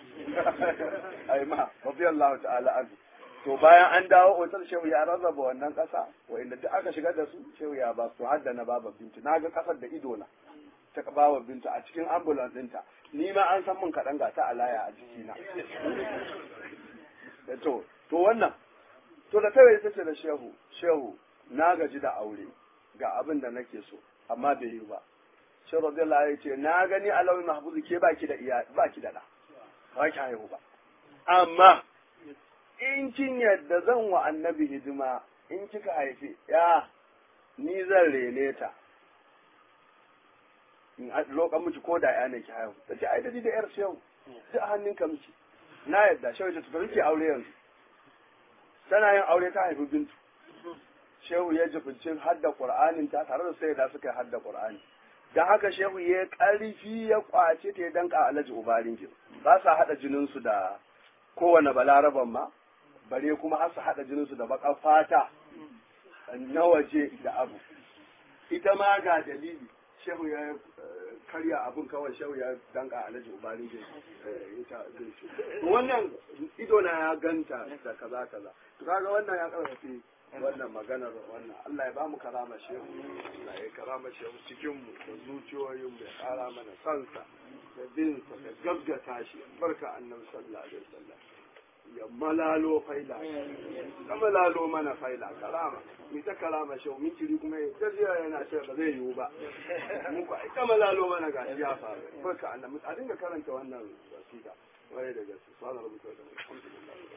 S1: ai ma radiyallahu ta'ala an to bayan an dawo otal shehu ya rarraba wannan kasa wa'inda duk aka shigar da su shehu ya ba su hadda na baba bintu na ga kasar da ido na ta bawa bintu a cikin ambulance ɗinta ni ma an san mun kaɗan ga ta alaya a jikina to to wannan to da kawai ta ce da shehu shehu na gaji da aure ga abin da nake so amma bai yi ba shehu radiyallahu ya ce na gani alawi mahfuzu ke baki da iya baki da da ba ki haihu ba amma in kin yadda zan wa annabi hidima in kika haifi ya ni zan rene ta in lokan miki ko da ya ne ki haihu ta ce ai da da yar shehu duk a hannunka miki na yadda shehu ta tafi ki aure yanzu tana yin aure ta haifi bintu shehu ya jibincin hadda qur'anin ta tare da sai da suka yi hadda qur'ani dan haka shehu ya karfi ya kwace ta ya danka Alhaji Ubarin ki ba sa hada jinin su da kowane balaraban ma bare kuma har su haɗa jininsu da baƙar fata na waje da abu ita ma ga dalili shehu ya karya abun kawai shehu ya danka alhaji ubari da ita wannan ido na ya ganta da kaza kaza to kaga wannan ya karfafi wannan maganar wannan Allah ya ba mu karama shehu Allah ya karama shehu cikin mu da zuciyoyin mu ya kara mana sansa da bin sa da gaggata shi barka annabi sallallahu alaihi wasallam ya malalo faila ka malalo mana faila karama mi ta karama shehu min kiri kuma gajiya yana ce ba zai yiwu ba mu ko ai ka malalo mana ga ya faru barka annabi a dinga karanta wannan wasiƙa wai da gaske sallallahu alaihi wasallam alhamdulillah